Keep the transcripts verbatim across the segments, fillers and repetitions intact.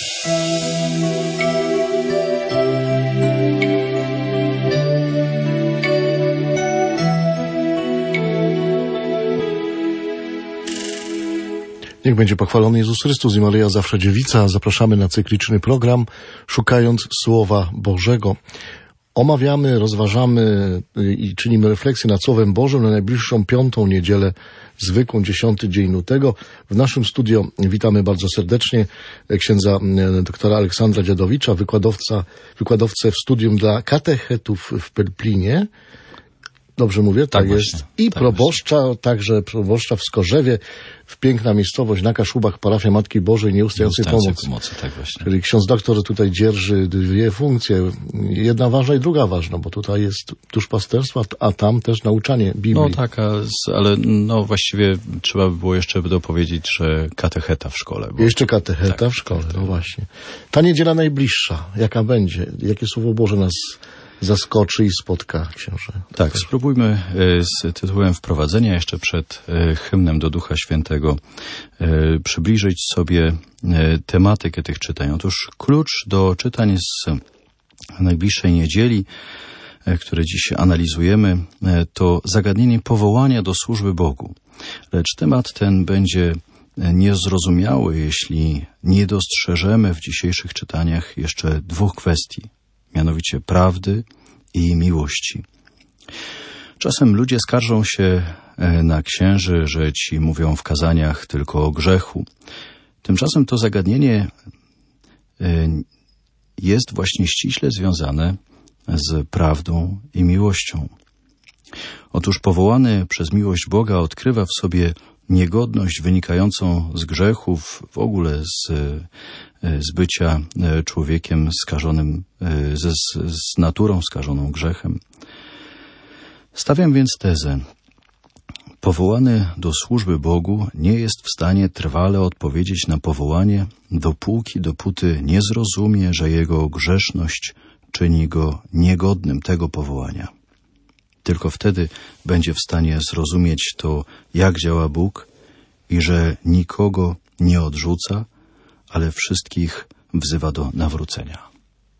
Niech będzie pochwalony Jezus Chrystus i Maryja Zawsze Dziewica. Zapraszamy na cykliczny program Szukając Słowa Bożego. Omawiamy, rozważamy i czynimy refleksję nad Słowem Bożym na najbliższą piątą niedzielę, zwykłą, dziesiąty dzień lutego. W naszym studio witamy bardzo serdecznie księdza doktora Aleksandra Dziadowicza, wykładowca, wykładowcę w studium dla katechetów w Pelplinie. Dobrze mówię? Tak, tak jest. Właśnie, I tak proboszcza, właśnie. Także proboszcza w Skorzewie, w piękna miejscowość na Kaszubach, parafia Matki Bożej Nieustającej Pomocy. pomocy tak właśnie. Czyli ksiądz doktor tutaj dzierży dwie funkcje. Jedna ważna i druga ważna, bo tutaj jest duszpasterstwo, a tam też nauczanie Biblii. No tak, ale no właściwie trzeba by było jeszcze dopowiedzieć, że katecheta w szkole. Bo... Jeszcze katecheta tak, w szkole, tak, no właśnie. Ta niedziela najbliższa, jaka będzie? Jakie Słowo Boże nas zaskoczy i spotka, księże? Tak, spróbujmy z tytułem wprowadzenia jeszcze przed hymnem do Ducha Świętego przybliżyć sobie tematykę tych czytań. Otóż klucz do czytań z najbliższej niedzieli, które dziś analizujemy, to zagadnienie powołania do służby Bogu. Lecz temat ten będzie niezrozumiały, jeśli nie dostrzeżemy w dzisiejszych czytaniach jeszcze dwóch kwestii. Mianowicie prawdy i miłości. Czasem ludzie skarżą się na księży, że ci mówią w kazaniach tylko o grzechu. Tymczasem to zagadnienie jest właśnie ściśle związane z prawdą i miłością. Otóż powołany przez miłość Boga odkrywa w sobie niegodność wynikającą z grzechów, w ogóle z, z bycia człowiekiem skażonym, ze, z naturą skażoną grzechem. Stawiam więc tezę. Powołany do służby Bogu nie jest w stanie trwale odpowiedzieć na powołanie, dopóki, dopóty nie zrozumie, że jego grzeszność czyni go niegodnym tego powołania. Tylko wtedy będzie w stanie zrozumieć to, jak działa Bóg i że nikogo nie odrzuca, ale wszystkich wzywa do nawrócenia.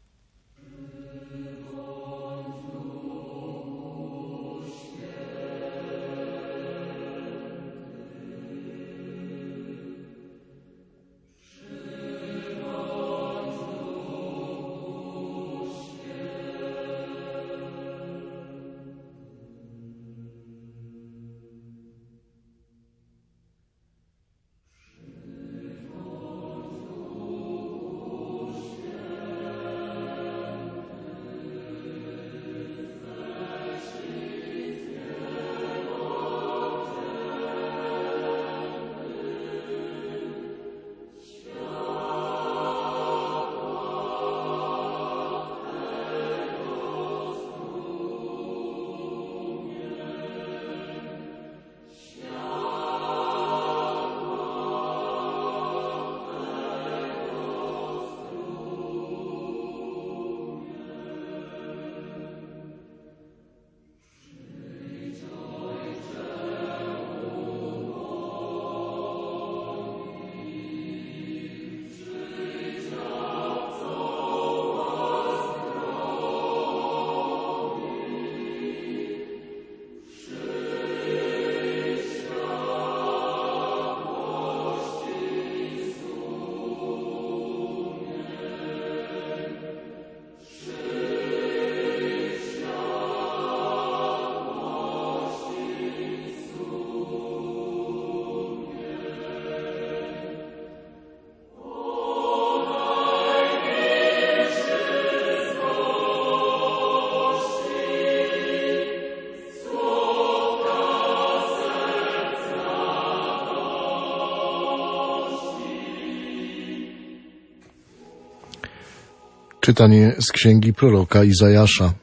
Czytanie z księgi proroka Izajasza.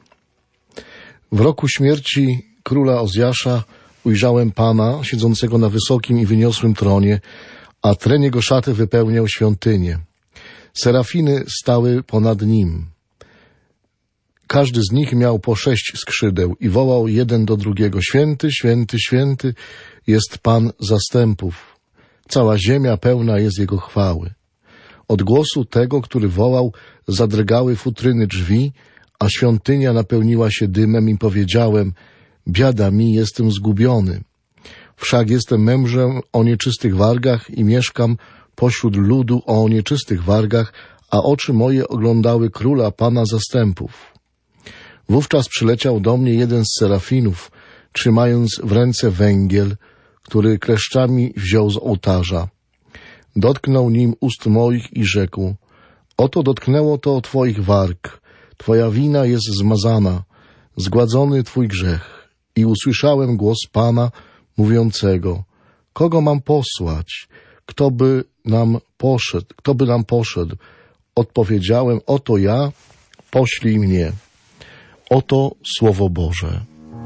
W roku śmierci króla Ozjasza ujrzałem Pana siedzącego na wysokim i wyniosłym tronie, a tren jego szaty wypełniał świątynię. Serafiny stały ponad nim. Każdy z nich miał po sześć skrzydeł i wołał jeden do drugiego: Święty, święty, święty jest Pan zastępów. Cała ziemia pełna jest Jego chwały. Od głosu tego, który wołał, zadrgały futryny drzwi, a świątynia napełniła się dymem i powiedziałem: biada mi, jestem zgubiony. Wszak jestem mężem o nieczystych wargach i mieszkam pośród ludu o nieczystych wargach, a oczy moje oglądały króla, Pana zastępów. Wówczas przyleciał do mnie jeden z serafinów, trzymając w ręce węgiel, który kleszczami wziął z ołtarza. Dotknął nim ust moich i rzekł: oto dotknęło to twoich warg, twoja wina jest zmazana, zgładzony twój grzech. I usłyszałem głos Pana mówiącego: kogo mam posłać? Kto by nam poszedł? Kto by nam poszedł? Odpowiedziałem: oto ja, poślij mnie. Oto Słowo Boże.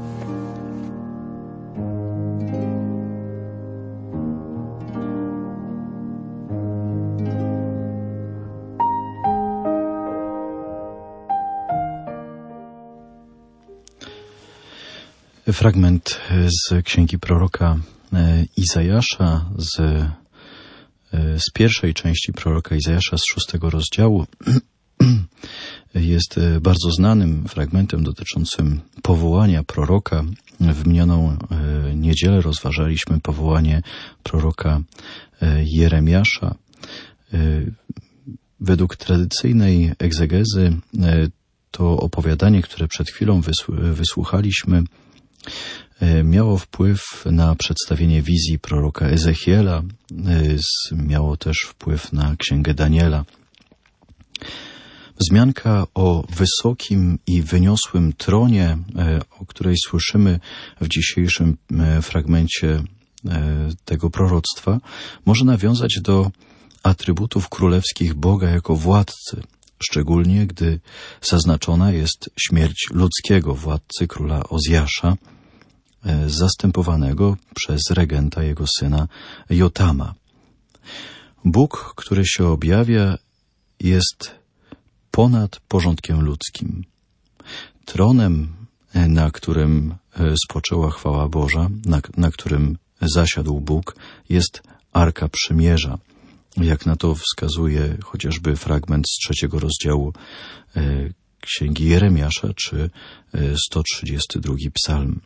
Fragment z księgi proroka Izajasza, z, z pierwszej części proroka Izajasza, z szóstego rozdziału, jest bardzo znanym fragmentem dotyczącym powołania proroka. W minioną niedzielę rozważaliśmy powołanie proroka Jeremiasza. Według tradycyjnej egzegezy to opowiadanie, które przed chwilą wysłuchaliśmy, miało wpływ na przedstawienie wizji proroka Ezechiela, miało też wpływ na księgę Daniela. Wzmianka o wysokim i wyniosłym tronie, o której słyszymy w dzisiejszym fragmencie tego proroctwa, może nawiązać do atrybutów królewskich Boga jako władcy, szczególnie gdy zaznaczona jest śmierć ludzkiego władcy, króla Ozjasza, zastępowanego przez regenta jego syna Jotama. Bóg, który się objawia, jest ponad porządkiem ludzkim. Tronem, na którym spoczęła chwała Boża, na, na którym zasiadł Bóg, jest Arka Przymierza, jak na to wskazuje chociażby fragment z trzeciego rozdziału Księgi Jeremiasza czy sto trzydziesty drugi Psalm.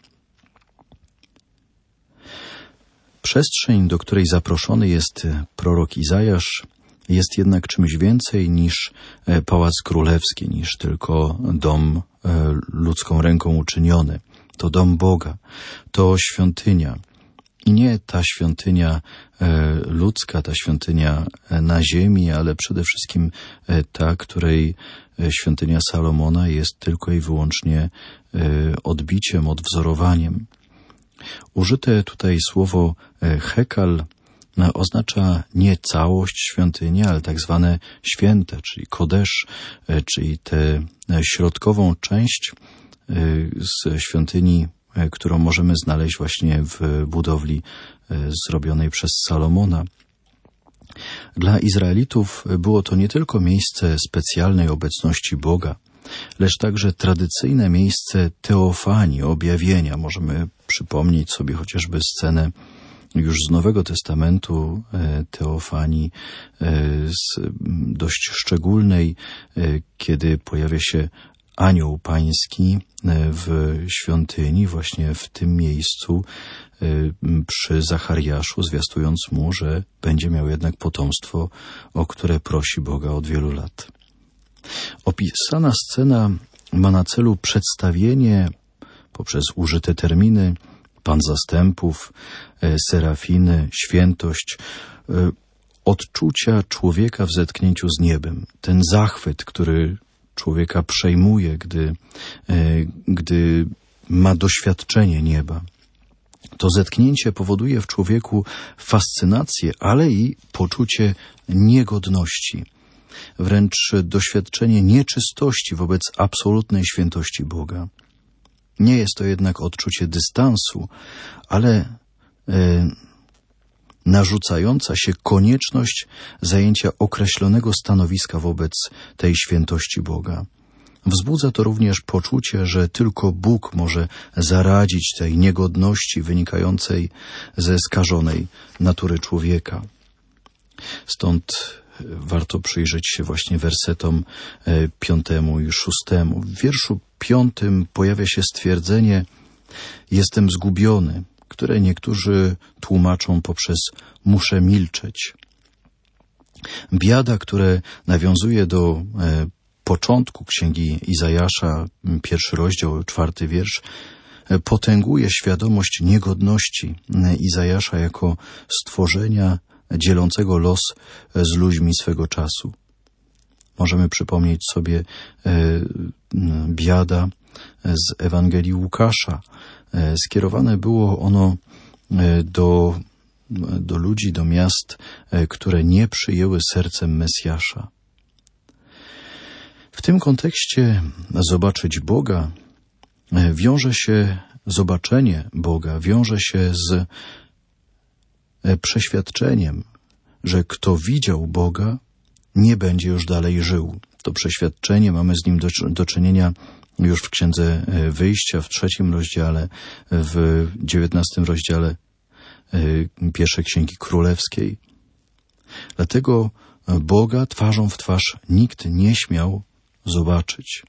Przestrzeń, do której zaproszony jest prorok Izajasz, jest jednak czymś więcej niż pałac królewski, niż tylko dom ludzką ręką uczyniony. To dom Boga, to świątynia. I nie ta świątynia ludzka, ta świątynia na ziemi, ale przede wszystkim ta, której świątynia Salomona jest tylko i wyłącznie odbiciem, odwzorowaniem. Użyte tutaj słowo hekal oznacza nie całość świątyni, ale tak zwane święte, czyli kodesz, czyli tę środkową część z świątyni, którą możemy znaleźć właśnie w budowli zrobionej przez Salomona. Dla Izraelitów było to nie tylko miejsce specjalnej obecności Boga, lecz także tradycyjne miejsce teofanii, objawienia. Możemy przypomnieć sobie chociażby scenę już z Nowego Testamentu teofanii z dość szczególnej, kiedy pojawia się anioł pański w świątyni, właśnie w tym miejscu przy Zachariaszu, zwiastując mu, że będzie miał jednak potomstwo, o które prosi Boga od wielu lat. Opisana scena ma na celu przedstawienie poprzez użyte terminy Pan zastępów, serafiny, świętość, odczucia człowieka w zetknięciu z niebem. Ten zachwyt, który człowieka przejmuje, gdy, gdy ma doświadczenie nieba. To zetknięcie powoduje w człowieku fascynację, ale i poczucie niegodności. Wręcz doświadczenie nieczystości wobec absolutnej świętości Boga. Nie jest to jednak odczucie dystansu, ale e, narzucająca się konieczność zajęcia określonego stanowiska wobec tej świętości Boga. Wzbudza to również poczucie, że tylko Bóg może zaradzić tej niegodności wynikającej ze skażonej natury człowieka. Stąd warto przyjrzeć się właśnie wersetom piątemu i szóstemu. W wierszu piątym pojawia się stwierdzenie jestem zgubiony, które niektórzy tłumaczą poprzez muszę milczeć. Biada, które nawiązuje do początku księgi Izajasza, pierwszy rozdział, czwarty wiersz, potęguje świadomość niegodności Izajasza jako stworzenia dzielącego los z ludźmi swego czasu. Możemy przypomnieć sobie biada z Ewangelii Łukasza. Skierowane było ono do, do ludzi, do miast, które nie przyjęły sercem Mesjasza. W tym kontekście zobaczyć Boga wiąże się, zobaczenie Boga wiąże się z przeświadczeniem, że kto widział Boga, nie będzie już dalej żył. To przeświadczenie mamy z nim do, do czynienia już w Księdze Wyjścia, w trzecim rozdziale, w dziewiętnastym rozdziale pierwszej Księgi Królewskiej. Dlatego Boga twarzą w twarz nikt nie śmiał zobaczyć.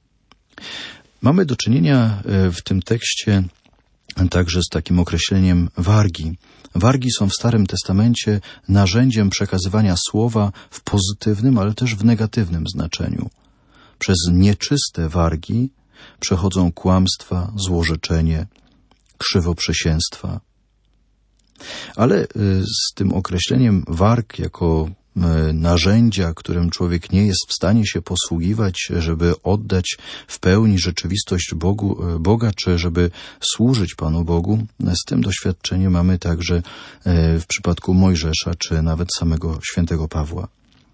Mamy do czynienia w tym tekście także z takim określeniem wargi. Wargi są w Starym Testamencie narzędziem przekazywania słowa w pozytywnym, ale też w negatywnym znaczeniu. Przez nieczyste wargi przechodzą kłamstwa, złorzeczenie, krzywoprzysięstwa. Ale z tym określeniem warg jako narzędzia, którym człowiek nie jest w stanie się posługiwać, żeby oddać w pełni rzeczywistość Bogu, Boga, czy żeby służyć Panu Bogu, z tym doświadczeniem mamy także w przypadku Mojżesza, czy nawet samego świętego Pawła.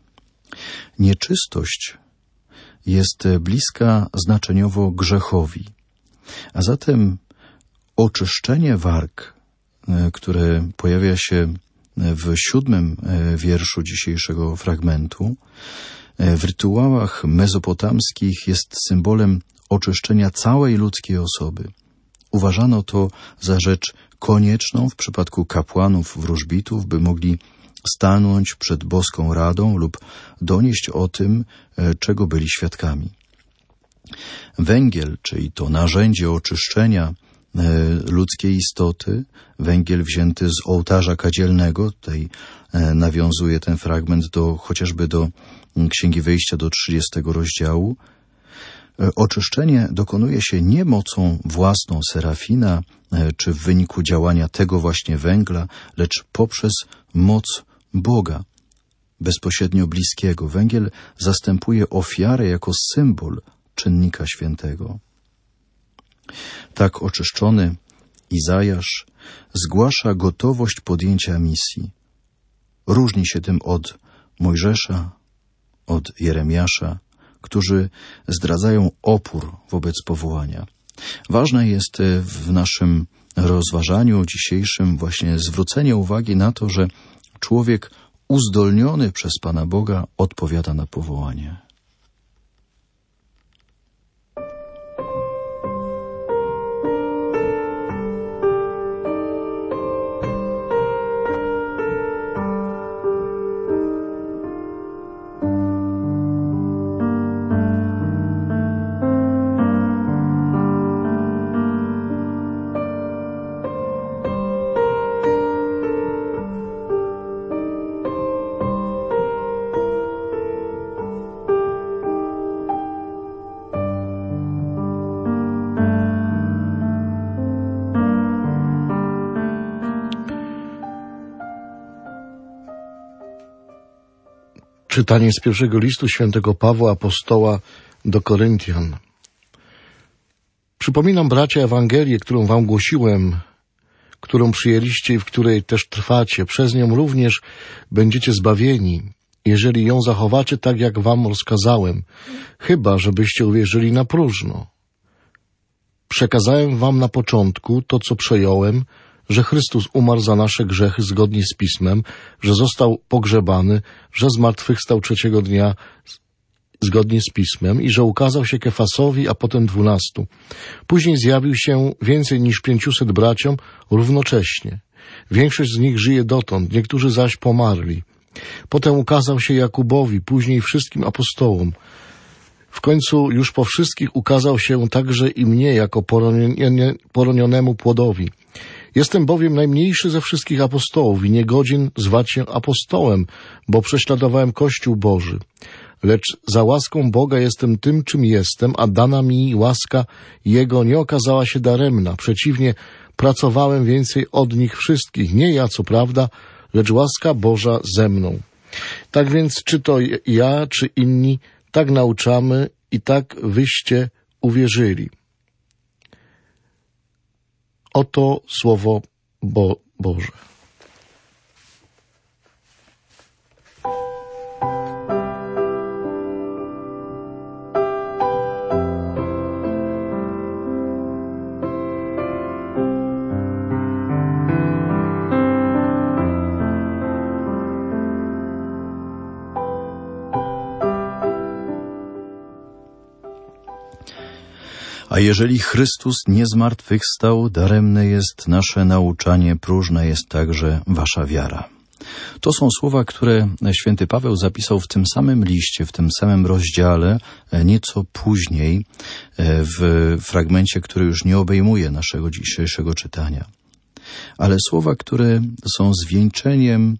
Nieczystość jest bliska znaczeniowo grzechowi, a zatem oczyszczenie warg, które pojawia się w siódmym wierszu dzisiejszego fragmentu, w rytuałach mezopotamskich jest symbolem oczyszczenia całej ludzkiej osoby. Uważano to za rzecz konieczną w przypadku kapłanów, wróżbitów, by mogli stanąć przed boską radą lub donieść o tym, czego byli świadkami. Węgiel, czyli to narzędzie oczyszczenia ludzkiej istoty, węgiel wzięty z ołtarza kadzielnego, tutaj nawiązuje ten fragment do, chociażby do Księgi Wyjścia, do trzydziestego rozdziału. Oczyszczenie dokonuje się nie mocą własną Serafina, czy w wyniku działania tego właśnie węgla, lecz poprzez moc Boga, bezpośrednio bliskiego. Węgiel zastępuje ofiarę jako symbol czynnika świętego. Tak oczyszczony Izajasz zgłasza gotowość podjęcia misji. Różni się tym od Mojżesza, od Jeremiasza, którzy zdradzają opór wobec powołania. Ważne jest w naszym rozważaniu dzisiejszym właśnie zwrócenie uwagi na to, że człowiek uzdolniony przez Pana Boga odpowiada na powołanie. Czytanie z pierwszego listu świętego Pawła Apostoła do Koryntian. Przypominam, bracia, Ewangelię, którą wam głosiłem, którą przyjęliście i w której też trwacie. Przez nią również będziecie zbawieni, jeżeli ją zachowacie tak, jak wam rozkazałem, chyba żebyście uwierzyli na próżno. Przekazałem wam na początku to, co przejąłem, że Chrystus umarł za nasze grzechy zgodnie z Pismem, że został pogrzebany, że zmartwychwstał trzeciego dnia zgodnie z Pismem i że ukazał się Kefasowi, a potem dwunastu. Później zjawił się więcej niż pięciuset braciom równocześnie. Większość z nich żyje dotąd, niektórzy zaś pomarli. Potem ukazał się Jakubowi, później wszystkim apostołom. W końcu już po wszystkich ukazał się także i mnie jako poronionemu płodowi. Jestem bowiem najmniejszy ze wszystkich apostołów i niegodzien zwać się apostołem, bo prześladowałem Kościół Boży. Lecz za łaską Boga jestem tym, czym jestem, a dana mi łaska Jego nie okazała się daremna. Przeciwnie, pracowałem więcej od nich wszystkich. Nie ja, co prawda, lecz łaska Boża ze mną. Tak więc, czy to ja, czy inni, tak nauczamy i tak wyście uwierzyli. Oto słowo Bo- Boże. A jeżeli Chrystus nie zmartwychwstał, daremne jest nasze nauczanie, próżna jest także wasza wiara. To są słowa, które święty Paweł zapisał w tym samym liście, w tym samym rozdziale, nieco później, w fragmencie, który już nie obejmuje naszego dzisiejszego czytania. Ale słowa, które są zwieńczeniem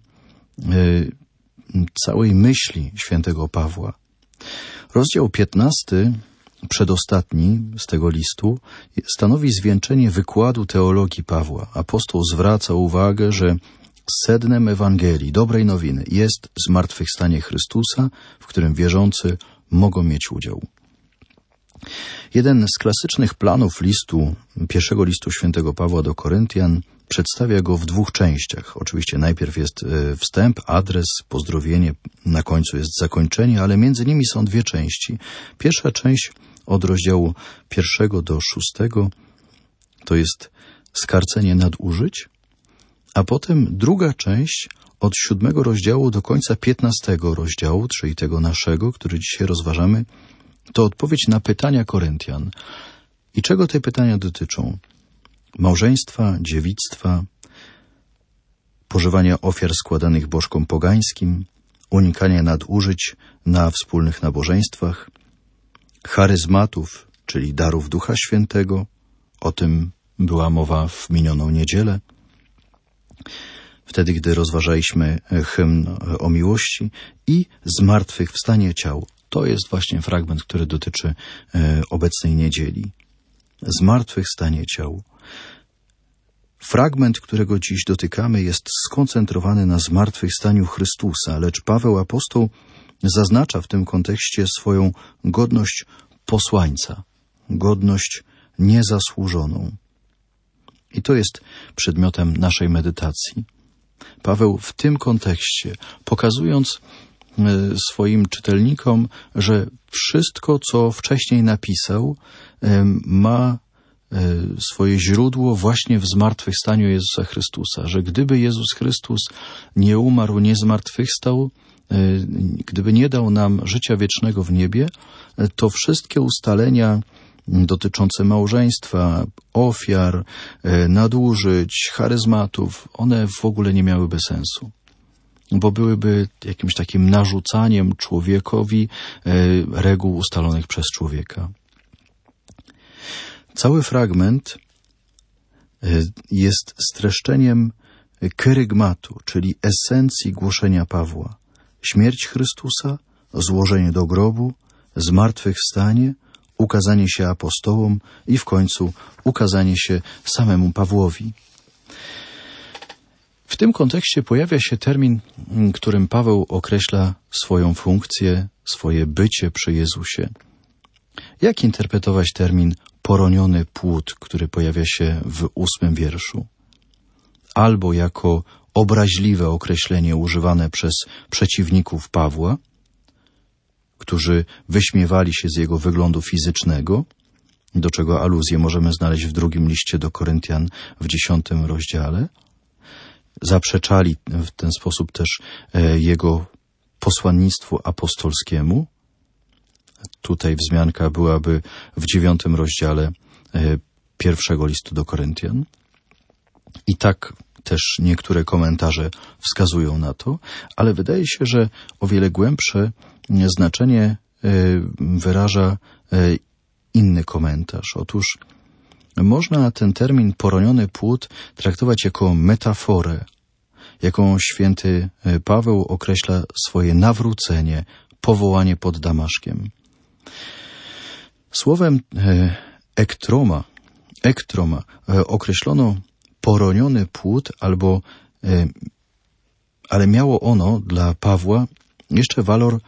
całej myśli świętego Pawła. Rozdział piętnasty, przedostatni z tego listu, stanowi zwieńczenie wykładu teologii Pawła. Apostoł zwraca uwagę, że sednem Ewangelii, dobrej nowiny, jest zmartwychwstanie Chrystusa, w którym wierzący mogą mieć udział. Jeden z klasycznych planów listu, pierwszego listu świętego Pawła do Koryntian, przedstawia go w dwóch częściach. Oczywiście najpierw jest wstęp, adres, pozdrowienie, na końcu jest zakończenie, ale między nimi są dwie części. Pierwsza część od rozdziału pierwszego do szóstego to jest skarcenie nadużyć, a potem druga część od siódmego rozdziału do końca piętnastego rozdziału, czyli tego naszego, który dzisiaj rozważamy, to odpowiedź na pytania Koryntian. I czego te pytania dotyczą? Małżeństwa, dziewictwa, pożywania ofiar składanych bożkom pogańskim, unikania nadużyć na wspólnych nabożeństwach, charyzmatów, czyli darów Ducha Świętego, o tym była mowa w minioną niedzielę, wtedy, gdy rozważaliśmy hymn o miłości, i zmartwychwstanie ciał. To jest właśnie fragment, który dotyczy e, obecnej niedzieli. Zmartwychwstanie ciał. Fragment, którego dziś dotykamy, jest skoncentrowany na zmartwychwstaniu Chrystusa, lecz Paweł apostoł zaznacza w tym kontekście swoją godność posłańca, godność niezasłużoną. I to jest przedmiotem naszej medytacji. Paweł w tym kontekście, pokazując swoim czytelnikom, że wszystko, co wcześniej napisał, ma swoje źródło właśnie w zmartwychwstaniu Jezusa Chrystusa, że gdyby Jezus Chrystus nie umarł, nie zmartwychwstał, gdyby nie dał nam życia wiecznego w niebie, to wszystkie ustalenia dotyczące małżeństwa, ofiar, nadużyć, charyzmatów, one w ogóle nie miałyby sensu, bo byłyby jakimś takim narzucaniem człowiekowi reguł ustalonych przez człowieka. Cały fragment jest streszczeniem kerygmatu, czyli esencji głoszenia Pawła. Śmierć Chrystusa, złożenie do grobu, zmartwychwstanie, ukazanie się apostołom i w końcu ukazanie się samemu Pawłowi. W tym kontekście pojawia się termin, którym Paweł określa swoją funkcję, swoje bycie przy Jezusie. Jak interpretować termin poroniony płód, który pojawia się w ósmym wierszu? Albo jako obraźliwe określenie używane przez przeciwników Pawła, którzy wyśmiewali się z jego wyglądu fizycznego, do czego aluzję możemy znaleźć w drugim liście do Koryntian w dziesiątym rozdziale. Zaprzeczali w ten sposób też jego posłannictwu apostolskiemu. Tutaj wzmianka byłaby w dziewiątym rozdziale pierwszego listu do Koryntian. I tak Też niektóre komentarze wskazują na to, ale wydaje się, że o wiele głębsze znaczenie wyraża inny komentarz. Otóż można ten termin poroniony płód traktować jako metaforę, jaką święty Paweł określa swoje nawrócenie, powołanie pod Damaszkiem. Słowem ektroma, ektroma określono poroniony płód, albo, ale miało ono dla Pawła jeszcze walor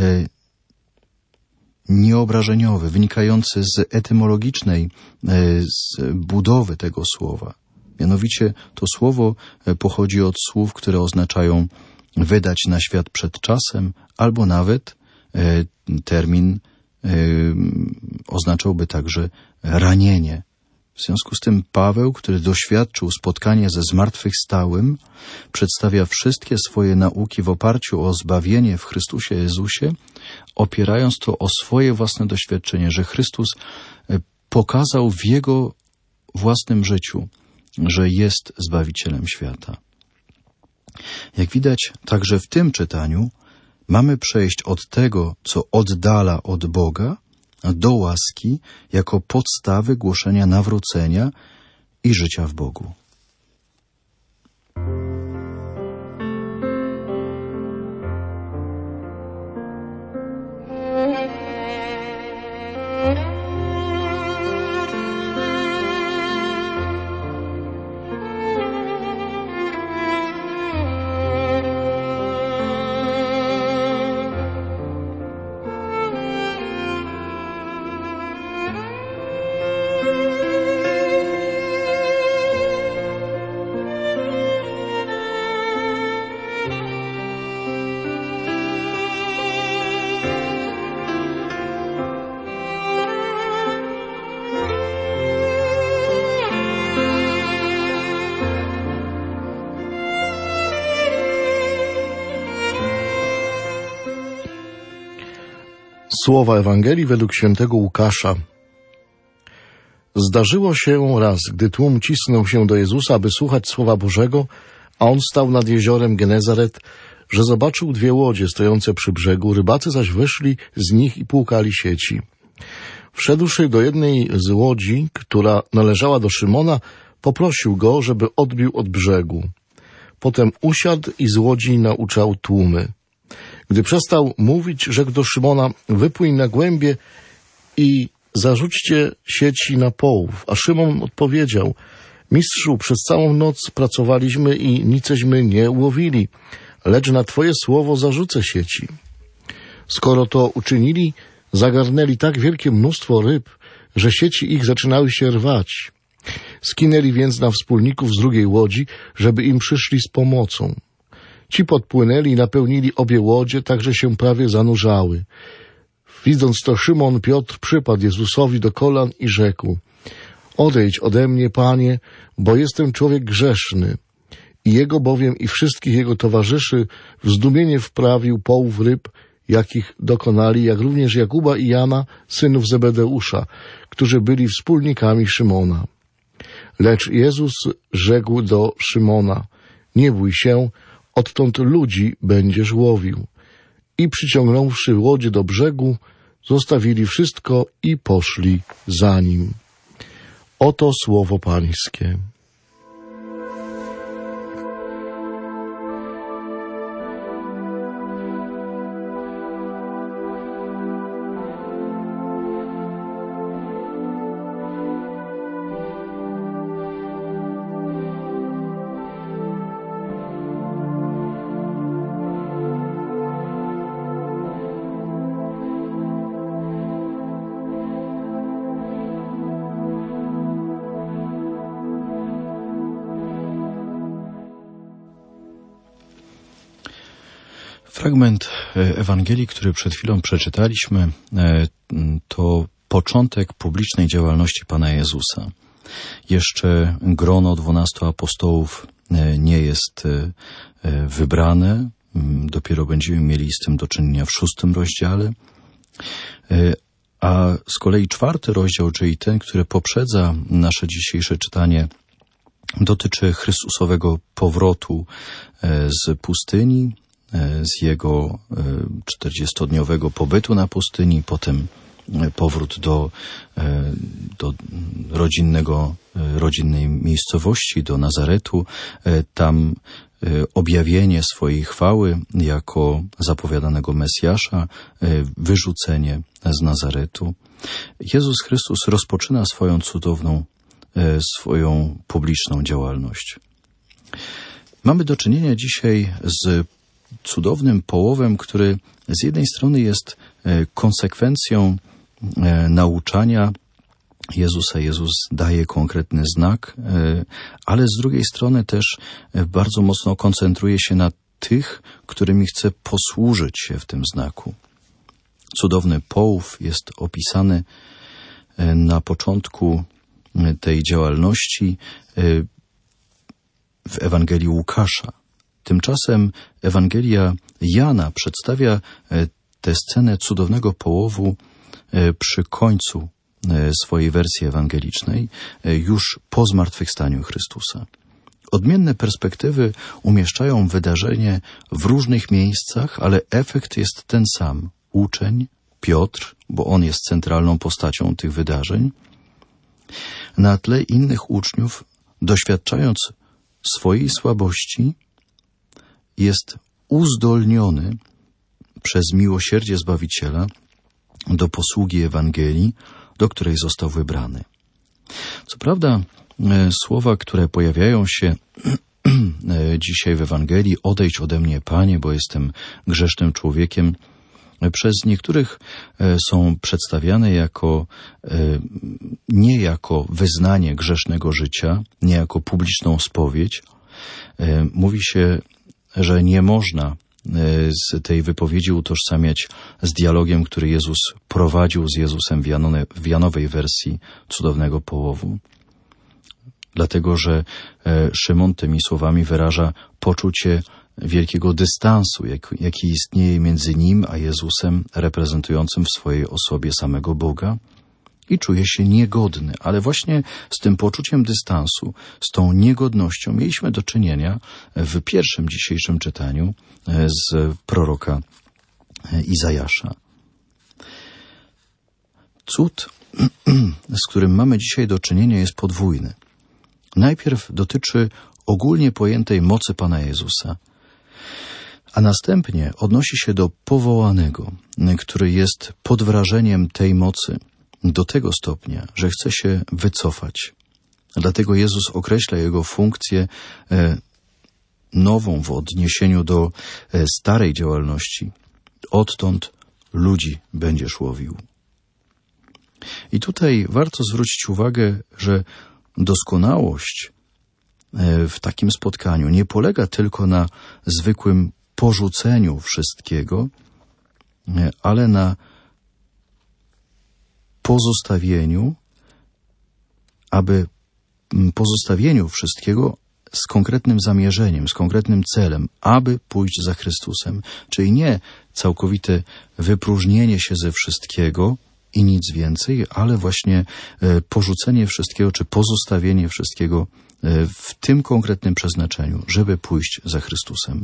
nieobrażeniowy, wynikający z etymologicznej, z budowy tego słowa. Mianowicie to słowo pochodzi od słów, które oznaczają wydać na świat przed czasem, albo nawet termin oznaczałby także ranienie. W związku z tym Paweł, który doświadczył spotkania ze zmartwychwstałym, przedstawia wszystkie swoje nauki w oparciu o zbawienie w Chrystusie Jezusie, opierając to o swoje własne doświadczenie, że Chrystus pokazał w Jego własnym życiu, że jest Zbawicielem świata. Jak widać, także w tym czytaniu mamy przejść od tego, co oddala od Boga, do łaski jako podstawy głoszenia nawrócenia i życia w Bogu. Słowa Ewangelii według świętego Łukasza. Zdarzyło się raz, gdy tłum cisnął się do Jezusa, aby słuchać Słowa Bożego, a On stał nad jeziorem Genezaret, że zobaczył dwie łodzie stojące przy brzegu, rybacy zaś wyszli z nich i płukali sieci. Wszedłszy do jednej z łodzi, która należała do Szymona, poprosił go, żeby odbił od brzegu. Potem usiadł i z łodzi nauczał tłumy. Gdy przestał mówić, rzekł do Szymona: wypłyń na głębie i zarzućcie sieci na połów. A Szymon odpowiedział: Mistrzu, przez całą noc pracowaliśmy i niceśmy nie łowili, lecz na Twoje słowo zarzucę sieci. Skoro to uczynili, zagarnęli tak wielkie mnóstwo ryb, że sieci ich zaczynały się rwać. Skinęli więc na wspólników z drugiej łodzi, żeby im przyszli z pomocą. Ci podpłynęli i napełnili obie łodzie, tak że się prawie zanurzały. Widząc to, Szymon Piotr przypadł Jezusowi do kolan i rzekł: odejdź ode mnie, Panie, bo jestem człowiek grzeszny. I jego bowiem i wszystkich jego towarzyszy w zdumienie wprawił połów ryb, jakich dokonali, jak również Jakuba i Jana, synów Zebedeusza, którzy byli wspólnikami Szymona. Lecz Jezus rzekł do Szymona: nie bój się, odtąd ludzi będziesz łowił. I przyciągnąwszy łodzie do brzegu, zostawili wszystko i poszli za nim. Oto słowo Pańskie. Fragment Ewangelii, który przed chwilą przeczytaliśmy, to początek publicznej działalności Pana Jezusa. Jeszcze grono dwunastu apostołów nie jest wybrane. Dopiero będziemy mieli z tym do czynienia w szóstym rozdziale. A z kolei czwarty rozdział, czyli ten, który poprzedza nasze dzisiejsze czytanie dotyczy Chrystusowego powrotu z pustyni, z Jego czterdziestodniowego pobytu na pustyni, potem powrót do, do rodzinnego, rodzinnej miejscowości, do Nazaretu, tam objawienie swojej chwały jako zapowiadanego Mesjasza, wyrzucenie z Nazaretu. Jezus Chrystus rozpoczyna swoją cudowną, swoją publiczną działalność. Mamy do czynienia dzisiaj z cudownym połowem, który z jednej strony jest konsekwencją nauczania Jezusa. Jezus daje konkretny znak, ale z drugiej strony też bardzo mocno koncentruje się na tych, którymi chce posłużyć się w tym znaku. Cudowny połów jest opisany na początku tej działalności w Ewangelii Łukasza. Tymczasem Ewangelia Jana przedstawia tę scenę cudownego połowu przy końcu swojej wersji ewangelicznej, już po zmartwychwstaniu Chrystusa. Odmienne perspektywy umieszczają wydarzenie w różnych miejscach, ale efekt jest ten sam. Uczeń, Piotr, bo on jest centralną postacią tych wydarzeń, na tle innych uczniów, doświadczając swojej słabości, jest uzdolniony przez miłosierdzie Zbawiciela do posługi Ewangelii, do której został wybrany. Co prawda, słowa, które pojawiają się dzisiaj w Ewangelii, odejdź ode mnie, Panie, bo jestem grzesznym człowiekiem, przez niektórych są przedstawiane jako nie jako wyznanie grzesznego życia, nie jako publiczną spowiedź. Mówi się, że nie można z tej wypowiedzi utożsamiać z dialogiem, który Jezus prowadził z Jezusem w Janowej wersji cudownego połowu. Dlatego, że Szymon tymi słowami wyraża poczucie wielkiego dystansu, jaki istnieje między nim a Jezusem, reprezentującym w swojej osobie samego Boga, i czuje się niegodny. Ale właśnie z tym poczuciem dystansu, z tą niegodnością mieliśmy do czynienia w pierwszym dzisiejszym czytaniu z proroka Izajasza. Cud, z którym mamy dzisiaj do czynienia, jest podwójny. Najpierw dotyczy ogólnie pojętej mocy Pana Jezusa, a następnie odnosi się do powołanego, który jest pod wrażeniem tej mocy do tego stopnia, że chce się wycofać. Dlatego Jezus określa jego funkcję nową w odniesieniu do starej działalności. Odtąd ludzi będziesz łowił. I tutaj warto zwrócić uwagę, że doskonałość w takim spotkaniu nie polega tylko na zwykłym porzuceniu wszystkiego, ale na pozostawieniu, aby pozostawieniu wszystkiego z konkretnym zamierzeniem, z konkretnym celem, aby pójść za Chrystusem. Czyli nie całkowite wypróżnienie się ze wszystkiego i nic więcej, ale właśnie porzucenie wszystkiego, czy pozostawienie wszystkiego w tym konkretnym przeznaczeniu, żeby pójść za Chrystusem.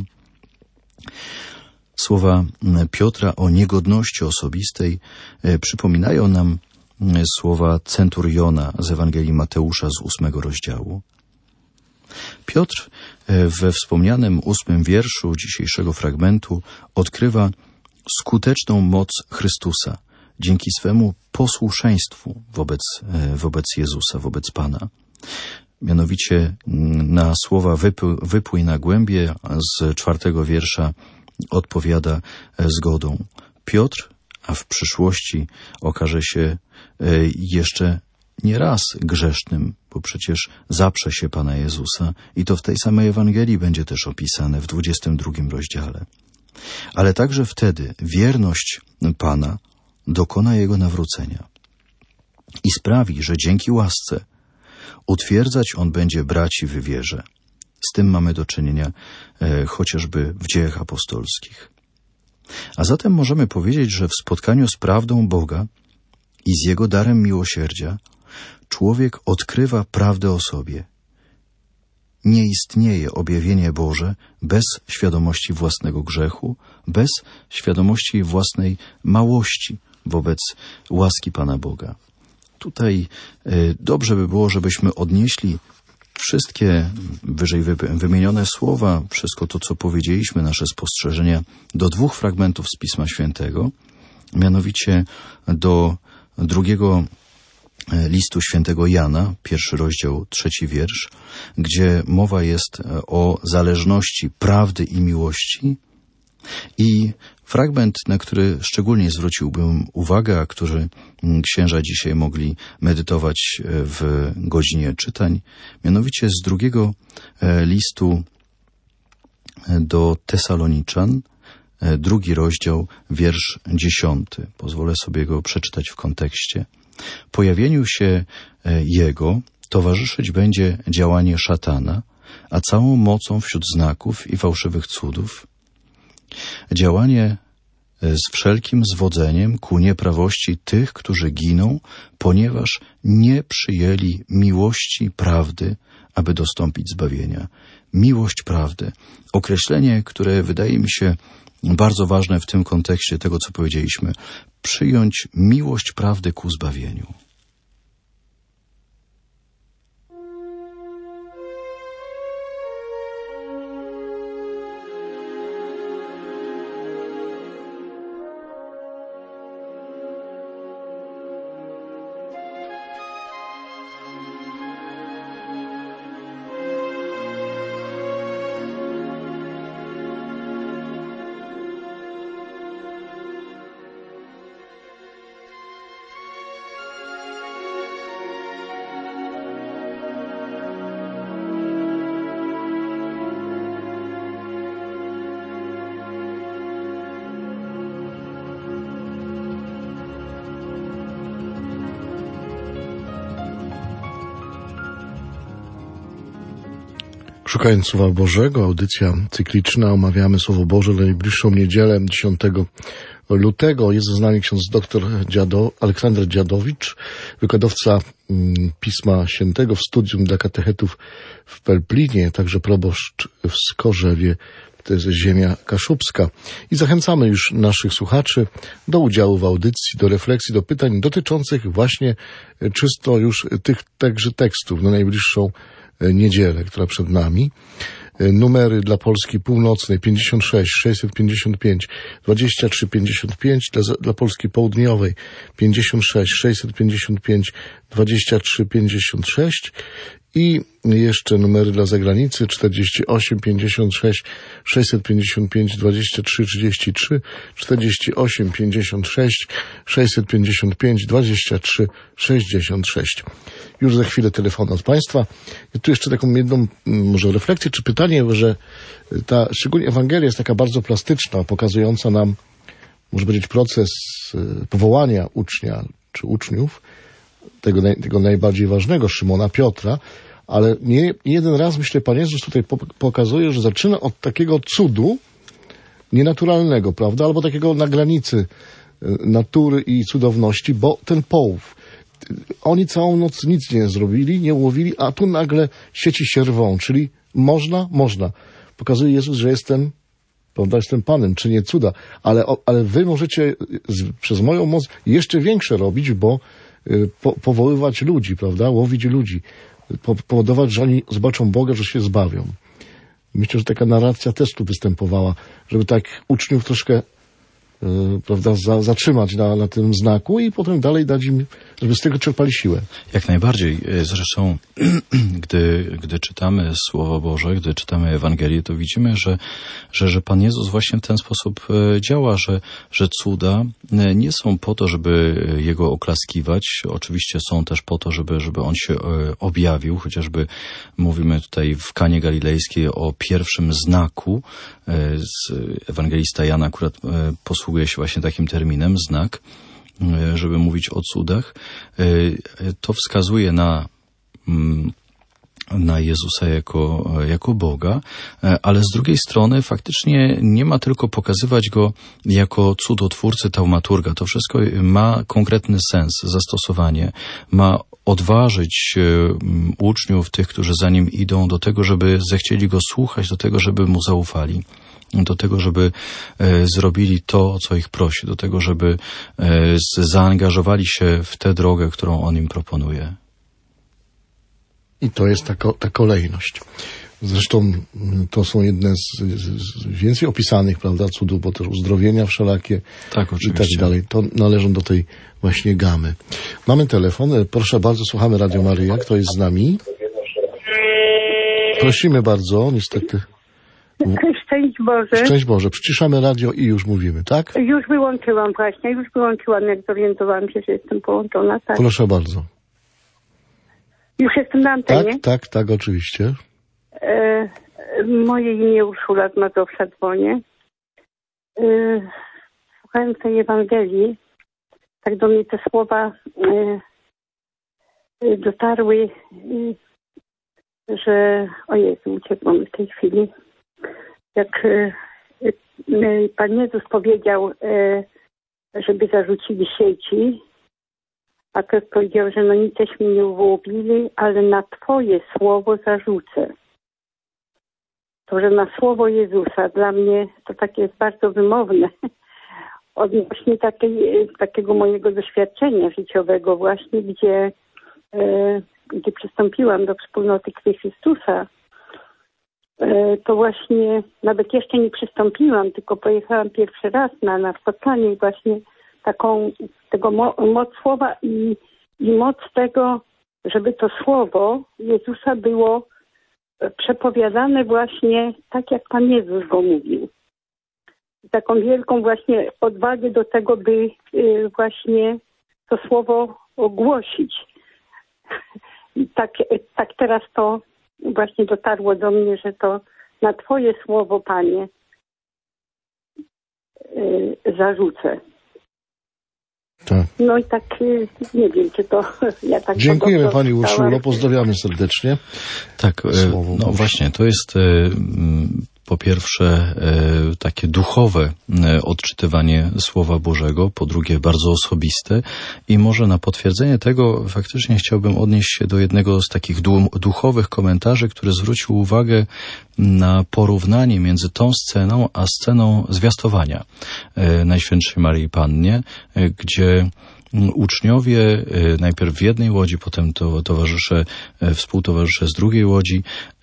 Słowa Piotra o niegodności osobistej przypominają nam słowa centuriona z Ewangelii Mateusza z ósmego rozdziału. Piotr we wspomnianym ósmym wierszu dzisiejszego fragmentu odkrywa skuteczną moc Chrystusa dzięki swemu posłuszeństwu wobec, wobec Jezusa, wobec Pana. Mianowicie na słowa wypły, wypłyj na głębie z czwartego wiersza odpowiada zgodą. Piotr, a w przyszłości okaże się jeszcze nie raz grzesznym, bo przecież zaprze się Pana Jezusa i to w tej samej Ewangelii będzie też opisane w dwudziestym drugim rozdziale. Ale także wtedy wierność Pana dokona Jego nawrócenia i sprawi, że dzięki łasce utwierdzać On będzie braci w wierze. Z tym mamy do czynienia e, chociażby w dziejach apostolskich. A zatem możemy powiedzieć, że w spotkaniu z prawdą Boga i z Jego darem miłosierdzia człowiek odkrywa prawdę o sobie nie istnieje objawienie Boże bez świadomości własnego grzechu, bez świadomości własnej małości wobec łaski Pana Boga. Tutaj y, dobrze by było, żebyśmy odnieśli wszystkie wyżej wymienione słowa, wszystko to, co powiedzieliśmy, nasze spostrzeżenia do dwóch fragmentów z Pisma Świętego, mianowicie do drugiego listu świętego Jana, pierwszy rozdział, trzeci wiersz, gdzie mowa jest o zależności prawdy i miłości, i fragment, na który szczególnie zwróciłbym uwagę, a który księża dzisiaj mogli medytować w godzinie czytań, mianowicie z drugiego listu do Tesaloniczan, drugi rozdział, wiersz dziesiąty. Pozwolę sobie go przeczytać w kontekście. Pojawieniu się Jego towarzyszyć będzie działanie szatana, a całą mocą wśród znaków i fałszywych cudów, działanie z wszelkim zwodzeniem ku nieprawości tych, którzy giną, ponieważ nie przyjęli miłości prawdy, aby dostąpić zbawienia. Miłość prawdy. Określenie, które wydaje mi się bardzo ważne w tym kontekście tego, co powiedzieliśmy. Przyjąć miłość prawdy ku zbawieniu. Szukając Słowa Bożego, audycja cykliczna, omawiamy Słowo Boże na najbliższą niedzielę, dziesiątego lutego. Jest z nami ksiądz dr Dziado, Aleksander Dziadowicz, wykładowca Pisma Świętego w studium dla katechetów w Pelplinie, także proboszcz w Skorzewie, to jest ziemia kaszubska. I zachęcamy już naszych słuchaczy do udziału w audycji, do refleksji, do pytań dotyczących właśnie czysto już tych także tekstów na najbliższą niedzielę, która przed nami. Numery dla Polski Północnej pięćdziesiąt sześć sześćset pięćdziesiąt pięć dwadzieścia trzy pięćdziesiąt pięć, dla, dla Polski Południowej pięćdziesiąt sześć sześćset pięćdziesiąt pięć dwadzieścia trzy pięćdziesiąt sześć i jeszcze numery dla zagranicy czterdzieści osiem pięćdziesiąt sześć sześćset pięćdziesiąt pięć dwadzieścia trzy trzydzieści trzy, czterdzieści osiem pięćdziesiąt sześć sześćset pięćdziesiąt pięć dwadzieścia trzy sześćdziesiąt sześć. Już za chwilę telefon od Państwa. I tu jeszcze taką jedną może refleksję czy pytanie, że ta szczególnie Ewangelia jest taka bardzo plastyczna, pokazująca nam, może powiedzieć, proces powołania ucznia czy uczniów, tego, tego najbardziej ważnego, Szymona Piotra, ale nie jeden raz, myślę, Pan Jezus tutaj pokazuje, że zaczyna od takiego cudu nienaturalnego, prawda, albo takiego na granicy natury i cudowności, bo ten połów, oni całą noc nic nie zrobili, nie łowili, a tu nagle sieci się rwą, czyli można, można. Pokazuje Jezus, że jestem, prawda, jestem Panem, czynię cuda, ale, ale wy możecie z, przez moją moc jeszcze większe robić, bo Po, powoływać ludzi, prawda? Łowić ludzi. Po, powodować, że oni zobaczą Boga, że się zbawią. Myślę, że taka narracja też tu występowała, żeby tak uczniów troszkę yy, prawda, za, zatrzymać na, na tym znaku i potem dalej dać im, żeby z tego czerpali siłę. Jak najbardziej. Zresztą, gdy, gdy czytamy Słowo Boże, gdy czytamy Ewangelię, to widzimy, że, że, że Pan Jezus właśnie w ten sposób działa, że, że cuda nie są po to, żeby Jego oklaskiwać. Oczywiście są też po to, żeby, żeby On się objawił. Chociażby mówimy tutaj w Kanie Galilejskiej o pierwszym znaku. Ewangelista Jan akurat posługuje się właśnie takim terminem, znak, żeby mówić o cudach. To wskazuje na, na Jezusa jako, jako Boga, ale z drugiej strony faktycznie nie ma tylko pokazywać Go jako cudotwórcę, taumaturga. To wszystko ma konkretny sens, zastosowanie, ma odważyć uczniów, tych, którzy za nim idą, do tego, żeby zechcieli go słuchać, do tego, żeby mu zaufali, do tego, żeby zrobili to, o co ich prosi, do tego, żeby zaangażowali się w tę drogę, którą on im proponuje. I to jest ta, ta kolejność. Zresztą to są jedne z, z więcej opisanych, prawda, cudów, bo też uzdrowienia wszelakie tak, oczywiście. I tak dalej. To należą do tej właśnie gamy. Mamy telefon. Proszę bardzo, słuchamy Radio Maryja. Kto jest z nami? Prosimy bardzo, niestety. Szczęść Boże. Szczęść Boże. Przyciszamy radio i już mówimy, tak? Już wyłączyłam właśnie, już wyłączyłam, jak zorientowałam się, że jestem połączona. Tak. Proszę bardzo. Już jestem na antenie? Tak, tak, tak, oczywiście. E, moje imię Urszula z Mazowsza, dzwonię. E, słuchając tej Ewangelii, tak do mnie te słowa e, e, dotarły, e, że o Jezu, uciekło mi w tej chwili. Jak e, e, Pan Jezus powiedział, e, żeby zarzucili sieci, a też powiedział, że no niceśmy nie ułowili, ale na Twoje słowo zarzucę. To, że na słowo Jezusa dla mnie to takie jest bardzo wymowne odnośnie takiej, takiego mojego doświadczenia życiowego właśnie, gdzie, e, gdzie przystąpiłam do wspólnoty krwi Chrystusa, e, to właśnie nawet jeszcze nie przystąpiłam, tylko pojechałam pierwszy raz na, na spotkanie i właśnie taką tego mo, moc słowa i, i moc tego, żeby to słowo Jezusa było przepowiadane właśnie tak, jak Pan Jezus go mówił. Taką wielką właśnie odwagę do tego, by y, właśnie to słowo ogłosić. I tak, tak teraz to właśnie dotarło do mnie, że to na Twoje słowo, Panie, y, zarzucę. Tak. No i tak nie wiem, czy to ja tak... Dziękujemy Pani Urszulo, pozdrawiamy serdecznie. Tak, Słowo no właśnie, to jest po pierwsze takie duchowe odczytywanie Słowa Bożego, po drugie bardzo osobiste i może na potwierdzenie tego faktycznie chciałbym odnieść się do jednego z takich duchowych komentarzy, który zwrócił uwagę na porównanie między tą sceną a sceną zwiastowania Najświętszej Maryi Pannie, gdzie uczniowie najpierw w jednej łodzi, potem to towarzysze, współtowarzysze z drugiej łodzi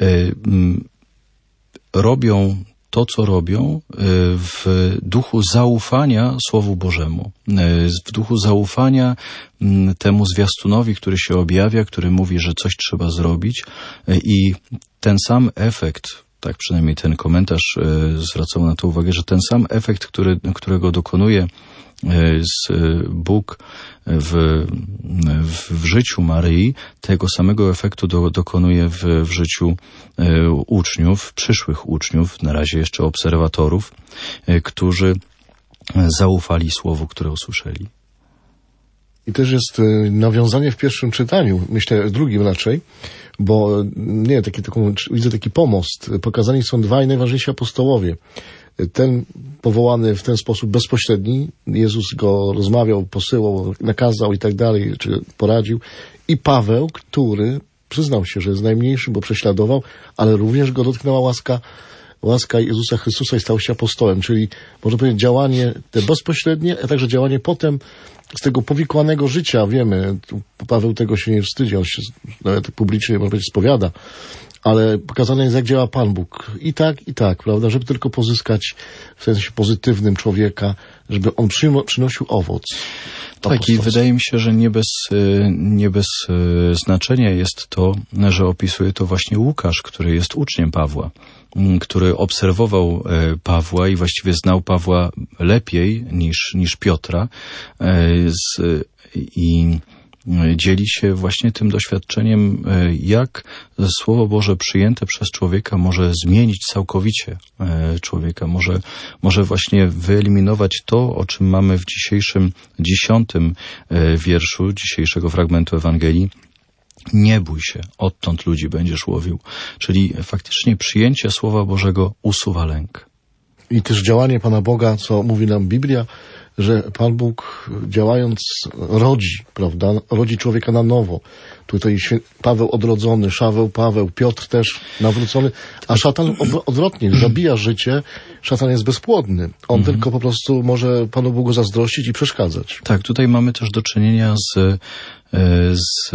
robią to, co robią w duchu zaufania Słowu Bożemu, w duchu zaufania temu zwiastunowi, który się objawia, który mówi, że coś trzeba zrobić i ten sam efekt, tak przynajmniej ten komentarz zwracał na to uwagę, że ten sam efekt, który, którego dokonuje z Bóg w, w, w życiu Maryi, tego samego efektu do, dokonuje w, w życiu e, uczniów, przyszłych uczniów, na razie jeszcze obserwatorów, e, którzy zaufali słowu, które usłyszeli. I też jest e, nawiązanie w pierwszym czytaniu, myślę w drugim raczej, bo nie, taki, taką, widzę taki pomost. Pokazani są dwaj najważniejsi apostołowie. Ten powołany w ten sposób bezpośredni, Jezus go rozmawiał, posyłał, nakazał i tak dalej, czy poradził. I Paweł, który przyznał się, że jest najmniejszym, bo prześladował, ale również go dotknęła łaska, łaska Jezusa Chrystusa i stał się apostołem. Czyli można powiedzieć działanie te bezpośrednie, a także działanie potem z tego powikłanego życia. Wiemy, Paweł tego się nie wstydzi, on się nawet publicznie, można powiedzieć, spowiada. Ale pokazane jest, jak działa Pan Bóg. I tak, i tak, prawda? Żeby tylko pozyskać w sensie pozytywnym człowieka, żeby on przyno, przynosił owoc. Tak, i wydaje mi się, że nie bez, nie bez znaczenia jest to, że opisuje to właśnie Łukasz, który jest uczniem Pawła, który obserwował Pawła i właściwie znał Pawła lepiej niż, niż Piotra z, i dzieli się właśnie tym doświadczeniem, jak Słowo Boże przyjęte przez człowieka może zmienić całkowicie człowieka, może, może właśnie wyeliminować to, o czym mamy w dzisiejszym dziesiątym wierszu dzisiejszego fragmentu Ewangelii. Nie bój się, odtąd ludzi będziesz łowił. Czyli faktycznie przyjęcie Słowa Bożego usuwa lęk. I też działanie Pana Boga, co mówi nam Biblia, że Pan Bóg działając rodzi, prawda, rodzi człowieka na nowo. Tutaj Paweł odrodzony, Szaweł, Paweł, Piotr też nawrócony, a szatan odwrotnie, zabija życie, szatan jest bezpłodny. On mhm. tylko po prostu może Panu Bogu zazdrościć i przeszkadzać. Tak, tutaj mamy też do czynienia z, z,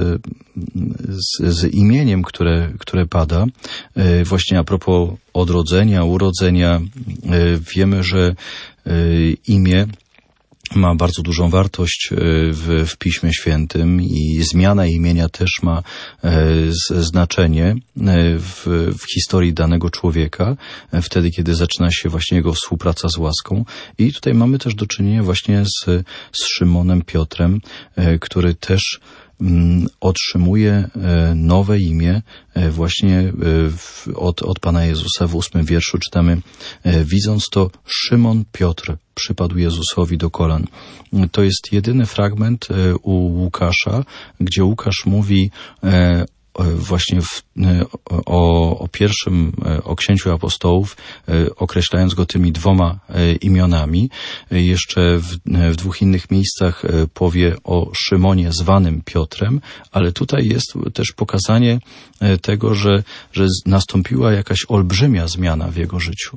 z, z imieniem, które, które pada. Właśnie a propos odrodzenia, urodzenia, wiemy, że imię ma bardzo dużą wartość w, w Piśmie Świętym i zmiana imienia też ma z, znaczenie w, w historii danego człowieka, wtedy, kiedy zaczyna się właśnie jego współpraca z łaską. I tutaj mamy też do czynienia właśnie z, z Szymonem Piotrem, który też otrzymuje nowe imię właśnie od, od Pana Jezusa. W ósmym wierszu czytamy: widząc to, Szymon Piotr przypadł Jezusowi do kolan. To jest jedyny fragment u Łukasza, gdzie Łukasz mówi właśnie w, o, o pierwszym, o księciu apostołów, określając go tymi dwoma imionami. Jeszcze w, w dwóch innych miejscach powie o Szymonie zwanym Piotrem, ale tutaj jest też pokazanie tego, że, że nastąpiła jakaś olbrzymia zmiana w jego życiu.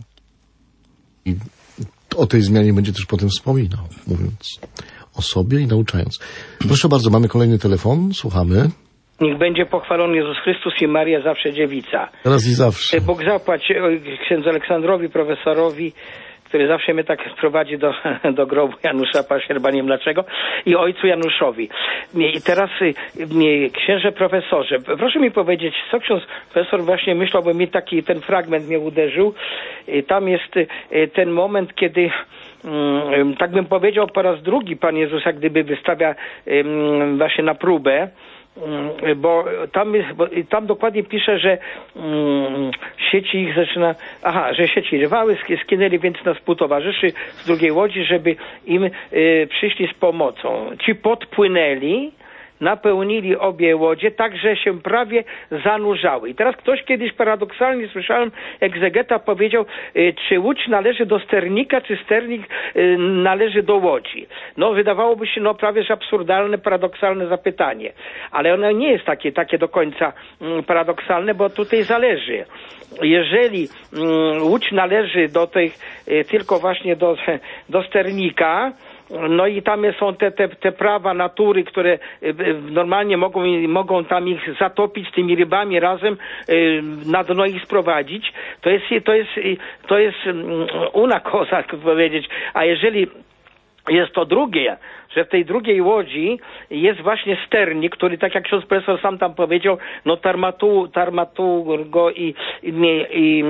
I o tej zmianie będzie też potem wspominał, mówiąc o sobie i nauczając. Proszę bardzo, mamy kolejny telefon, słuchamy. Niech będzie pochwalony Jezus Chrystus i Maria zawsze dziewica. Teraz i zawsze. Bóg zapłać księdzu Aleksandrowi, profesorowi, który zawsze mnie tak prowadzi do, do grobu Janusza Pasierba, nie wiem dlaczego, i ojcu Januszowi. I teraz księże profesorze, proszę mi powiedzieć, co ksiądz profesor właśnie myślał, bo mi taki ten fragment mnie uderzył. Tam jest ten moment, kiedy tak bym powiedział po raz drugi Pan Jezus jak gdyby wystawia właśnie na próbę, bo tam, jest, bo tam dokładnie pisze, że um, sieci ich zaczyna, aha, że sieci rwały, skinęli więc nas współtowarzyszy z drugiej łodzi, żeby im y, przyszli z pomocą. Ci podpłynęli, napełnili obie łodzie, tak że się prawie zanurzały. I teraz ktoś kiedyś paradoksalnie, słyszałem, egzegeta powiedział, y, czy łódź należy do sternika, czy sternik y, należy do łodzi. No wydawałoby się no prawie że absurdalne, paradoksalne zapytanie. Ale ono nie jest takie, takie do końca y, paradoksalne, bo tutaj zależy. Jeżeli y, łódź należy do tych, y, tylko właśnie do, do sternika, no i tam są te, te, te prawa natury, które normalnie mogą, mogą tam ich zatopić z tymi rybami razem, na dno ich sprowadzić. To jest, to jest, to jest una cosa, jak powiedzieć. A jeżeli jest to drugie, że w tej drugiej łodzi jest właśnie sternik, który, tak jak ksiądz profesor sam tam powiedział, no tarmatu, tarmaturgo i, i, i,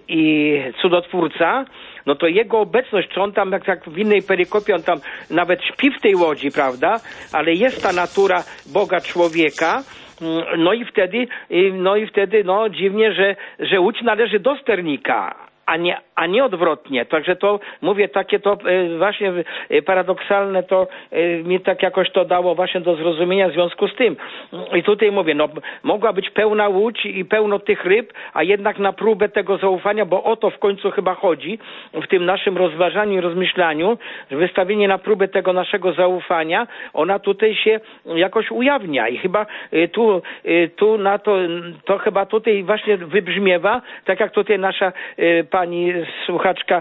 i cudotwórca, no to jego obecność, czy on tam, jak, jak w innej perykopie, on tam nawet śpi w tej łodzi, prawda, ale jest ta natura Boga człowieka, no i wtedy, no i wtedy, no dziwnie, że, że łódź należy do sternika, a nie, a nie odwrotnie. Także to, mówię, takie to e, właśnie e, paradoksalne, to e, mi tak jakoś to dało właśnie do zrozumienia w związku z tym. I tutaj mówię, no mogła być pełna łódź i pełno tych ryb, a jednak na próbę tego zaufania, bo o to w końcu chyba chodzi w tym naszym rozważaniu i rozmyślaniu, że wystawienie na próbę tego naszego zaufania, ona tutaj się jakoś ujawnia i chyba e, tu, e, tu na to, to chyba tutaj właśnie wybrzmiewa, tak jak tutaj nasza e, pani słuchaczka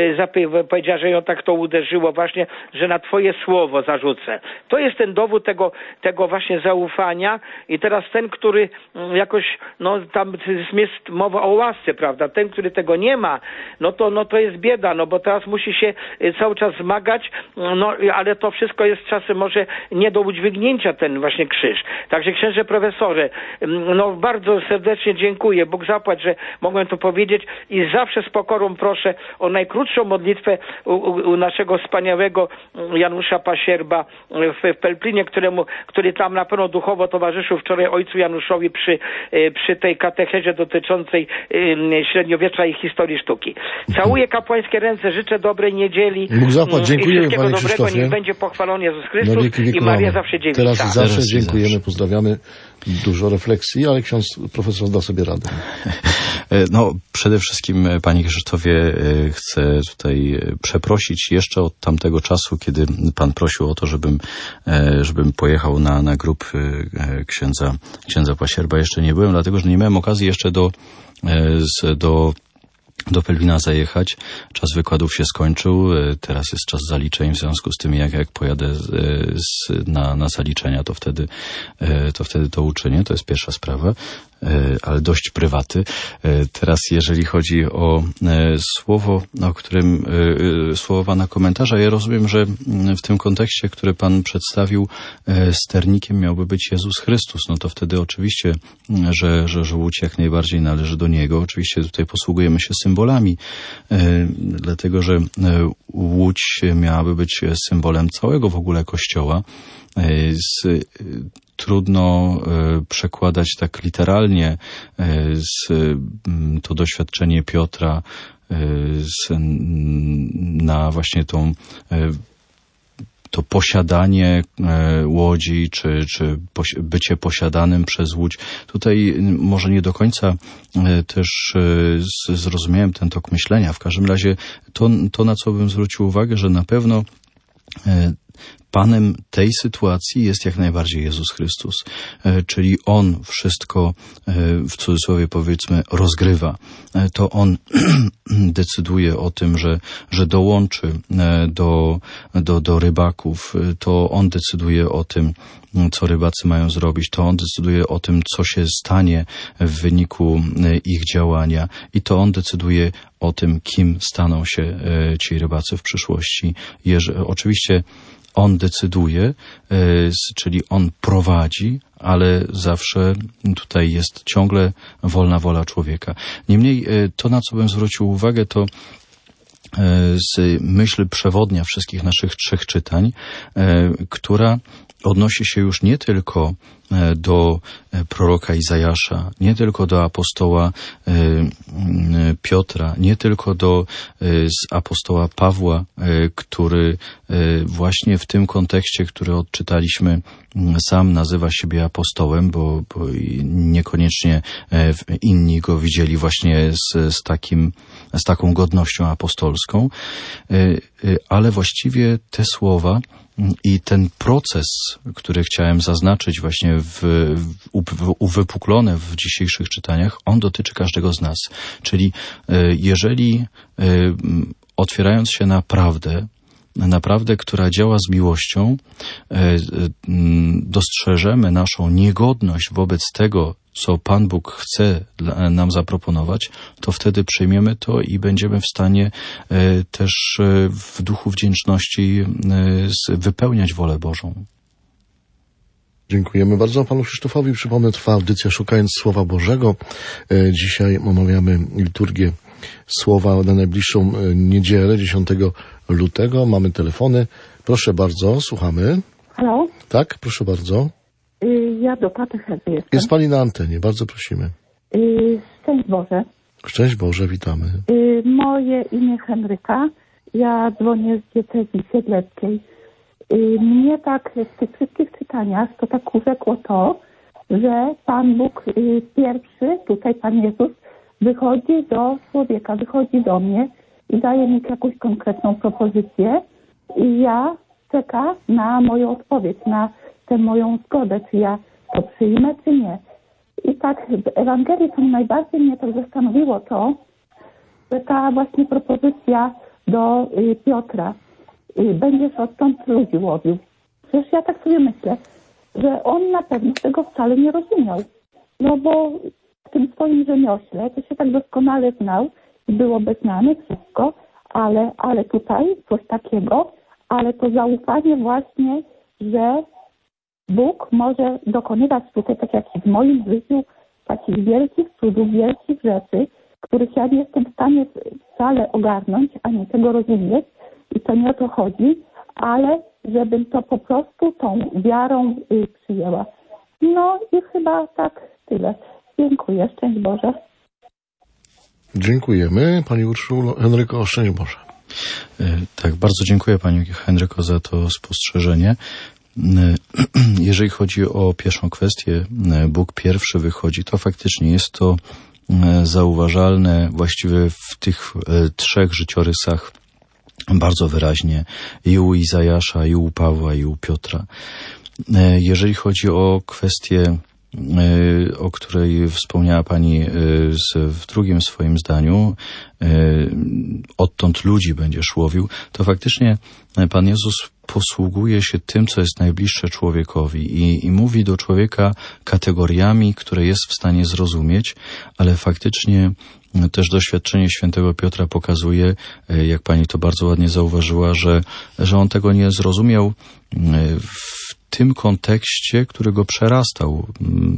e, powiedziała, że ją tak to uderzyło właśnie, że na twoje słowo zarzucę. To jest ten dowód tego, tego właśnie zaufania i teraz ten, który jakoś, no tam jest mowa o łasce, prawda, ten, który tego nie ma, no to, no to jest bieda, no bo teraz musi się cały czas zmagać, no ale to wszystko jest czasem może nie do udźwignięcia ten właśnie krzyż. Także księże profesorze, no bardzo serdecznie dziękuję, Bóg zapłać, że mogłem to powiedzieć i zawsze z pokorą proszę o najkrótszą modlitwę u, u naszego wspaniałego Janusza Pasierba w, w Pelplinie, któremu, który tam na pewno duchowo towarzyszył wczoraj ojcu Januszowi przy, przy tej katechezie dotyczącej średniowiecza i historii sztuki. Całuję kapłańskie ręce, życzę dobrej niedzieli. Bóg zapłać, dziękuję, i wszystkiego panie dobrego, Krzysztofie. niech będzie pochwalony Jezus Chrystus i Maria zawsze dziewica. Teraz i zawsze Teraz i dziękujemy, zawsze. pozdrawiamy. Dużo refleksji, ale ksiądz profesor da sobie radę. No, przede wszystkim, panie Krzysztofie, sprawie chcę tutaj przeprosić jeszcze od tamtego czasu, kiedy pan prosił o to, żebym, żebym pojechał na, na grób księdza, księdza Pasierba. Jeszcze nie byłem, dlatego że nie miałem okazji jeszcze do, do do Pelwina zajechać. Czas wykładów się skończył. Teraz jest czas zaliczeń. W związku z tym, jak, jak pojadę z, z, na, na zaliczenia, to wtedy, to wtedy to uczynię. To jest pierwsza sprawa, ale dość prywaty. Teraz, jeżeli chodzi o słowo, o którym słowo pana komentarza, ja rozumiem, że w tym kontekście, który pan przedstawił, sternikiem miałby być Jezus Chrystus. No to wtedy oczywiście, że, że, że łódź jak najbardziej należy do Niego. Oczywiście tutaj posługujemy się symbolami, dlatego że łódź miałaby być symbolem całego w ogóle Kościoła. Z, trudno przekładać tak literalnie z, to doświadczenie Piotra z, na właśnie tą to posiadanie łodzi, czy, czy bycie posiadanym przez łódź. Tutaj może nie do końca też zrozumiałem ten tok myślenia. W każdym razie to, to na co bym zwrócił uwagę, że na pewno Panem tej sytuacji jest jak najbardziej Jezus Chrystus, czyli On wszystko, w cudzysłowie powiedzmy, rozgrywa. To On decyduje o tym, że, że dołączy do, do, do rybaków. To On decyduje o tym, co rybacy mają zrobić. To On decyduje o tym, co się stanie w wyniku ich działania. I to On decyduje o tym, kim staną się ci rybacy w przyszłości. Jeż, oczywiście On decyduje, czyli On prowadzi, ale zawsze tutaj jest ciągle wolna wola człowieka. Niemniej to, na co bym zwrócił uwagę, to z myśl przewodnia wszystkich naszych trzech czytań, która odnosi się już nie tylko do proroka Izajasza, nie tylko do apostoła Piotra, nie tylko do apostoła Pawła, który właśnie w tym kontekście, który odczytaliśmy, sam nazywa siebie apostołem, bo, bo niekoniecznie inni go widzieli właśnie z, z, takim, z taką godnością apostolską, ale właściwie te słowa i ten proces, który chciałem zaznaczyć właśnie w, w, uwypuklone w dzisiejszych czytaniach, on dotyczy każdego z nas. Czyli jeżeli otwierając się na prawdę, na prawdę, która działa z miłością, dostrzeżemy naszą niegodność wobec tego, co Pan Bóg chce nam zaproponować, to wtedy przyjmiemy to i będziemy w stanie też w duchu wdzięczności wypełniać wolę Bożą. Dziękujemy bardzo panu Krzysztofowi. Przypomnę, trwa audycja Szukając Słowa Bożego. Dzisiaj omawiamy liturgię Słowa na najbliższą niedzielę, dziesiątego lutego. Mamy telefony. Proszę bardzo, słuchamy. Halo? Tak, proszę bardzo. Ja do katechezy jestem. Jest pani na antenie, bardzo prosimy. Szczęść Boże. Szczęść Boże, witamy. Moje imię Henryka. Ja dzwonię z diecezji siedleckiej. Mnie tak w tych wszystkich czytaniach to tak urzekło to, że Pan Bóg pierwszy, tutaj Pan Jezus, wychodzi do człowieka, wychodzi do mnie i daje mi jakąś konkretną propozycję i ja czekam na moją odpowiedź, na tę moją zgodę, czy ja to przyjmę, czy nie. I tak w Ewangelii to najbardziej mnie tak zastanowiło to, że ta właśnie propozycja do y, Piotra, y, będziesz odtąd ludzi łowił. Przecież ja tak sobie myślę, że on na pewno tego wcale nie rozumiał. No bo w tym swoim rzemiośle to się tak doskonale znał i było znane wszystko, ale, ale tutaj coś takiego, ale to zaufanie właśnie, że Bóg może dokonywać tutaj, tak jak w moim życiu, takich wielkich cudów, wielkich rzeczy, których ja nie jestem w stanie wcale ogarnąć, ani tego rozumieć i to nie o to chodzi, ale żebym to po prostu tą wiarą y, przyjęła. No i chyba tak tyle. Dziękuję. Szczęść Boże. Dziękujemy. Pani Urszulo, Henryko, szczęść Boże. Tak, bardzo dziękuję Pani Henryko za to spostrzeżenie. Jeżeli chodzi o pierwszą kwestię, Bóg pierwszy wychodzi, to faktycznie jest to zauważalne właściwie w tych trzech życiorysach bardzo wyraźnie i u Izajasza, i u Pawła, i u Piotra. Jeżeli chodzi o kwestię, o której wspomniała Pani w drugim swoim zdaniu, odtąd ludzi będziesz łowił, to faktycznie Pan Jezus posługuje się tym, co jest najbliższe człowiekowi i, i mówi do człowieka kategoriami, które jest w stanie zrozumieć, ale faktycznie też doświadczenie świętego Piotra pokazuje, jak Pani to bardzo ładnie zauważyła, że, że on tego nie zrozumiał w tym kontekście, który go przerastał.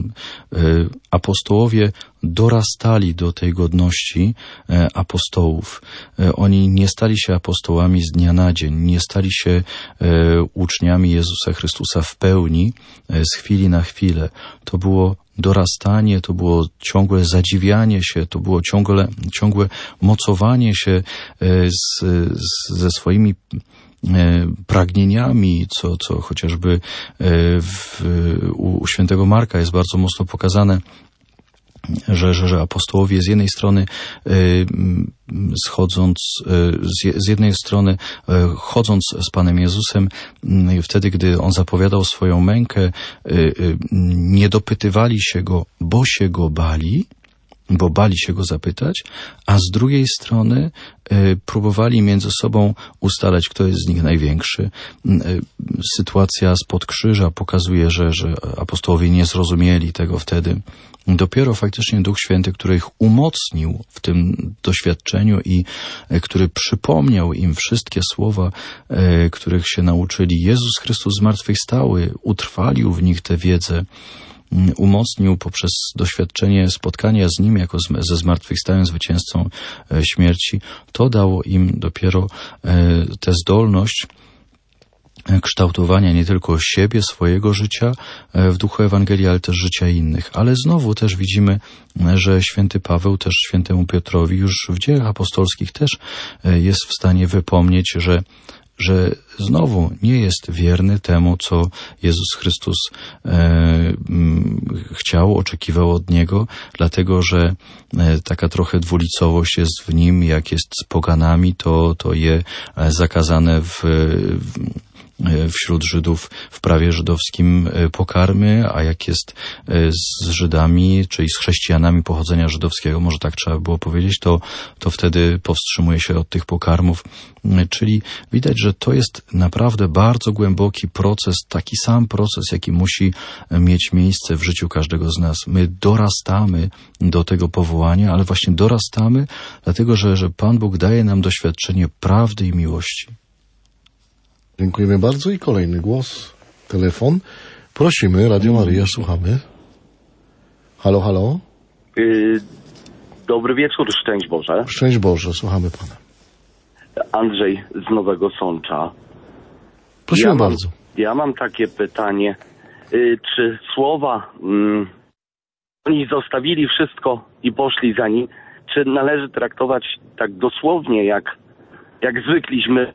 Apostołowie dorastali do tej godności apostołów. Oni nie stali się apostołami z dnia na dzień, nie stali się uczniami Jezusa Chrystusa w pełni z chwili na chwilę. To było dorastanie, to było ciągłe zadziwianie się, to było ciągle, ciągłe mocowanie się z, z, ze swoimi pragnieniami, co, co chociażby w, u, u świętego Marka jest bardzo mocno pokazane, że, że, że apostołowie z jednej strony schodząc, z, z jednej strony chodząc z Panem Jezusem, wtedy, gdy On zapowiadał swoją mękę, nie dopytywali się Go, bo się Go bali, bo bali się Go zapytać, a z drugiej strony y, próbowali między sobą ustalać, kto jest z nich największy. Y, sytuacja spod krzyża pokazuje, że, że apostołowie nie zrozumieli tego wtedy. Dopiero faktycznie Duch Święty, który ich umocnił w tym doświadczeniu i y, który przypomniał im wszystkie słowa, y, których się nauczyli. Jezus Chrystus zmartwychwstały, utrwalił w nich tę wiedzę, umocnił poprzez doświadczenie spotkania z Nim jako ze zmartwychwstałym zwycięzcą śmierci. To dało im dopiero tę zdolność kształtowania nie tylko siebie, swojego życia w duchu Ewangelii, ale też życia innych. Ale znowu też widzimy, że święty Paweł też świętemu Piotrowi już w dziejach apostolskich też jest w stanie wypomnieć, że że znowu nie jest wierny temu, co Jezus Chrystus e, chciał, oczekiwał od Niego, dlatego że e, taka trochę dwulicowość jest w nim, jak jest z poganami, to, to je zakazane w, w wśród Żydów w prawie żydowskim pokarmy, a jak jest z Żydami, czyli z chrześcijanami pochodzenia żydowskiego, może tak trzeba było powiedzieć, to, to wtedy powstrzymuje się od tych pokarmów. Czyli widać, że to jest naprawdę bardzo głęboki proces, taki sam proces, jaki musi mieć miejsce w życiu każdego z nas. My dorastamy do tego powołania, ale właśnie dorastamy, dlatego że, że Pan Bóg daje nam doświadczenie prawdy i miłości. Dziękujemy bardzo i kolejny głos, telefon. Prosimy, Radio Maryja, słuchamy. Halo, halo. Yy, dobry wieczór, szczęść Boże. Szczęść Boże, słuchamy Pana. Andrzej z Nowego Sącza. Prosimy ja mam, bardzo. Ja mam takie pytanie. Yy, czy słowa, yy, oni zostawili wszystko i poszli za nim, czy należy traktować tak dosłownie, jak, jak zwykliśmy?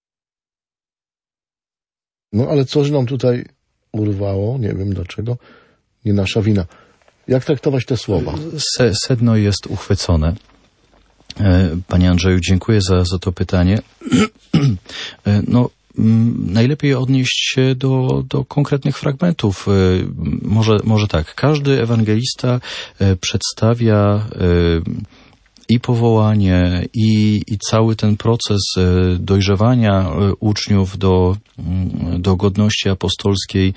No ale coś nam tutaj urwało, nie wiem dlaczego, nie nasza wina. Jak traktować te słowa? Se, sedno jest uchwycone. Panie Andrzeju, dziękuję za, za to pytanie. No, najlepiej odnieść się do, do konkretnych fragmentów. Może, może tak, każdy ewangelista przedstawia i powołanie, i, i cały ten proces dojrzewania uczniów do, do godności apostolskiej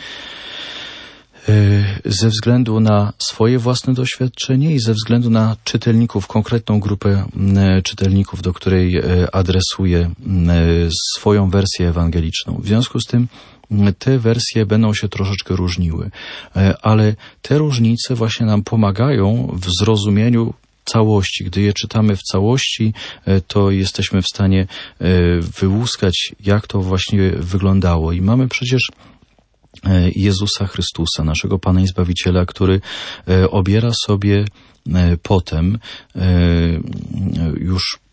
ze względu na swoje własne doświadczenie i ze względu na czytelników, konkretną grupę czytelników, do której adresuje swoją wersję ewangeliczną. W związku z tym te wersje będą się troszeczkę różniły, ale te różnice właśnie nam pomagają w zrozumieniu całości. Gdy je czytamy w całości, to jesteśmy w stanie wyłuskać, jak to właśnie wyglądało. I mamy przecież Jezusa Chrystusa, naszego Pana i Zbawiciela, który obiera sobie potem, już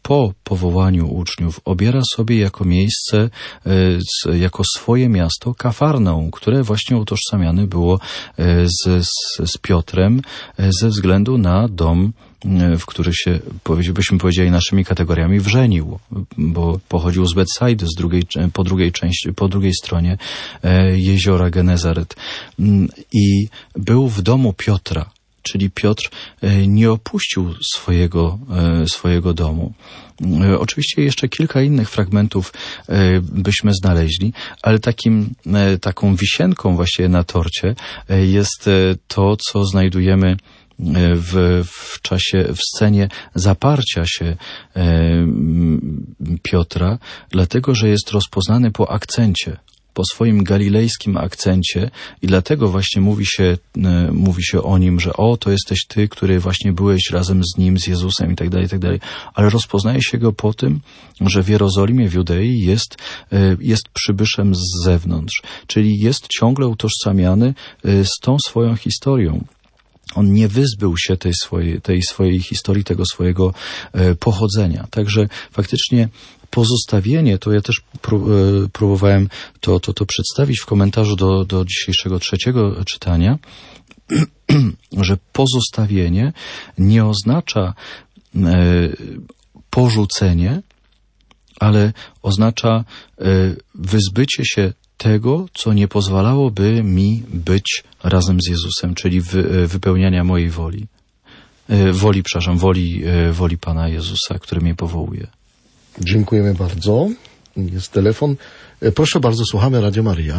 po powołaniu uczniów obiera sobie jako miejsce, jako swoje miasto Kafarnaum, które właśnie utożsamiane było z, z, z Piotrem ze względu na dom, w który się, byśmy powiedzieli naszymi kategoriami, wrzenił, bo pochodził z Betsaidy, z drugiej, po drugiej części, po drugiej stronie jeziora Genezaret i był w domu Piotra, czyli Piotr nie opuścił swojego, swojego domu. Oczywiście jeszcze kilka innych fragmentów byśmy znaleźli, ale takim, taką wisienką właściwie na torcie jest to, co znajdujemy w, w czasie, w scenie zaparcia się e, Piotra, dlatego, że jest rozpoznany po akcencie, po swoim galilejskim akcencie i dlatego właśnie mówi się, e, mówi się o nim, że o, to jesteś ty, który właśnie byłeś razem z nim, z Jezusem i tak dalej, i tak dalej. Ale rozpoznaje się go po tym, że w Jerozolimie, w Judei jest, e, jest przybyszem z zewnątrz, czyli jest ciągle utożsamiany e, z tą swoją historią. On nie wyzbył się tej swojej, tej swojej historii, tego swojego e, pochodzenia. Także faktycznie pozostawienie, to ja też pró, e, próbowałem to, to, to przedstawić w komentarzu do, do dzisiejszego trzeciego czytania, że pozostawienie nie oznacza e, porzucenie, ale oznacza e, wyzbycie się tego, co nie pozwalałoby mi być razem z Jezusem, czyli wy, wypełniania mojej woli. Woli, przepraszam, woli, woli Pana Jezusa, który mnie powołuje. Dziękujemy bardzo. Jest telefon. Proszę bardzo, słuchamy Radio Maryja.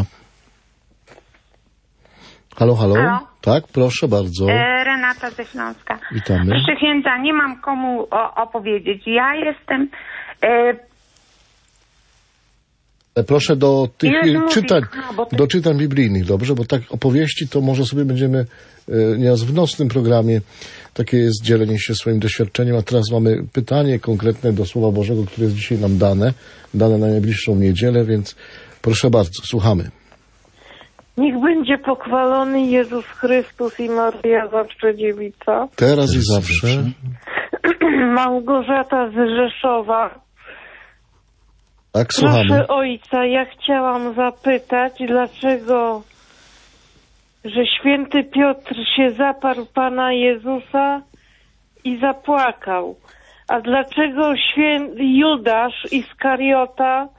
Halo, halo. Halo? Tak, proszę bardzo. E, Renata ze Śląska. Witamy. Proszę księdza, nie mam komu o, opowiedzieć. Ja jestem... E, Proszę do tych Jezu, czytań, no, ty... do czytań biblijnych, dobrze? Bo tak opowieści to może sobie będziemy, nieraz w nocnym programie, takie jest dzielenie się swoim doświadczeniem, a teraz mamy pytanie konkretne do Słowa Bożego, które jest dzisiaj nam dane, dane na najbliższą niedzielę, więc proszę bardzo, słuchamy. Niech będzie pochwalony Jezus Chrystus i Maria Zawsze Dziewica. Teraz i zawsze. Małgorzata z Rzeszowa. Tak, słuchamy. Proszę ojca, ja chciałam zapytać, dlaczego, że święty Piotr się zaparł Pana Jezusa i zapłakał, a dlaczego święty Judasz Iskariota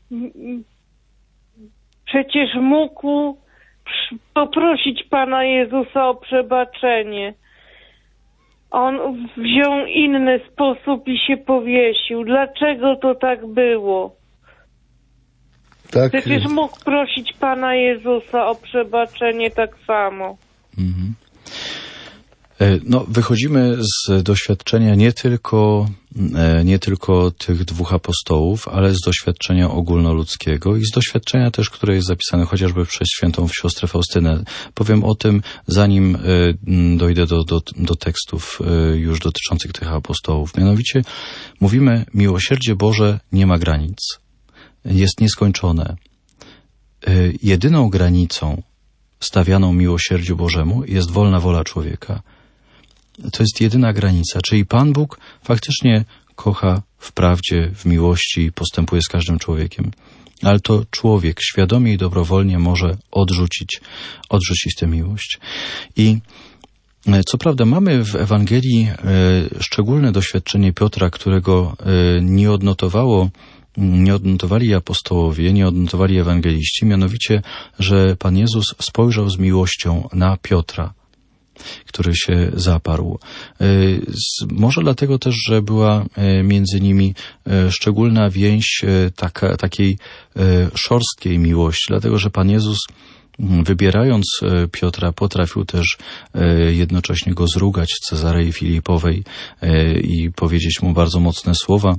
przecież mógł poprosić Pana Jezusa o przebaczenie. On wziął inny sposób i się powiesił. Dlaczego to tak było? Tak. Przecież mógł prosić Pana Jezusa o przebaczenie tak samo. Mhm. No, wychodzimy z doświadczenia nie tylko, nie tylko tych dwóch apostołów, ale z doświadczenia ogólnoludzkiego i z doświadczenia też, które jest zapisane chociażby przez świętą siostrę Faustynę. Powiem o tym, zanim dojdę do, do, do tekstów już dotyczących tych apostołów. Mianowicie mówimy, miłosierdzie Boże nie ma granic. Jest nieskończone. Jedyną granicą stawianą miłosierdziu Bożemu jest wolna wola człowieka. To jest jedyna granica, czyli Pan Bóg faktycznie kocha w prawdzie, w miłości, postępuje z każdym człowiekiem. Ale to człowiek świadomie i dobrowolnie może odrzucić, odrzucić tę miłość. I co prawda mamy w Ewangelii e, szczególne doświadczenie Piotra, którego e, nie odnotowało nie odnotowali apostołowie, nie odnotowali ewangeliści, mianowicie, że Pan Jezus spojrzał z miłością na Piotra, który się zaparł. Może dlatego też, że była między nimi szczególna więź taka, takiej szorstkiej miłości, dlatego że Pan Jezus, wybierając Piotra, potrafił też jednocześnie go zrugać w Cezarei Filipowej i powiedzieć mu bardzo mocne słowa.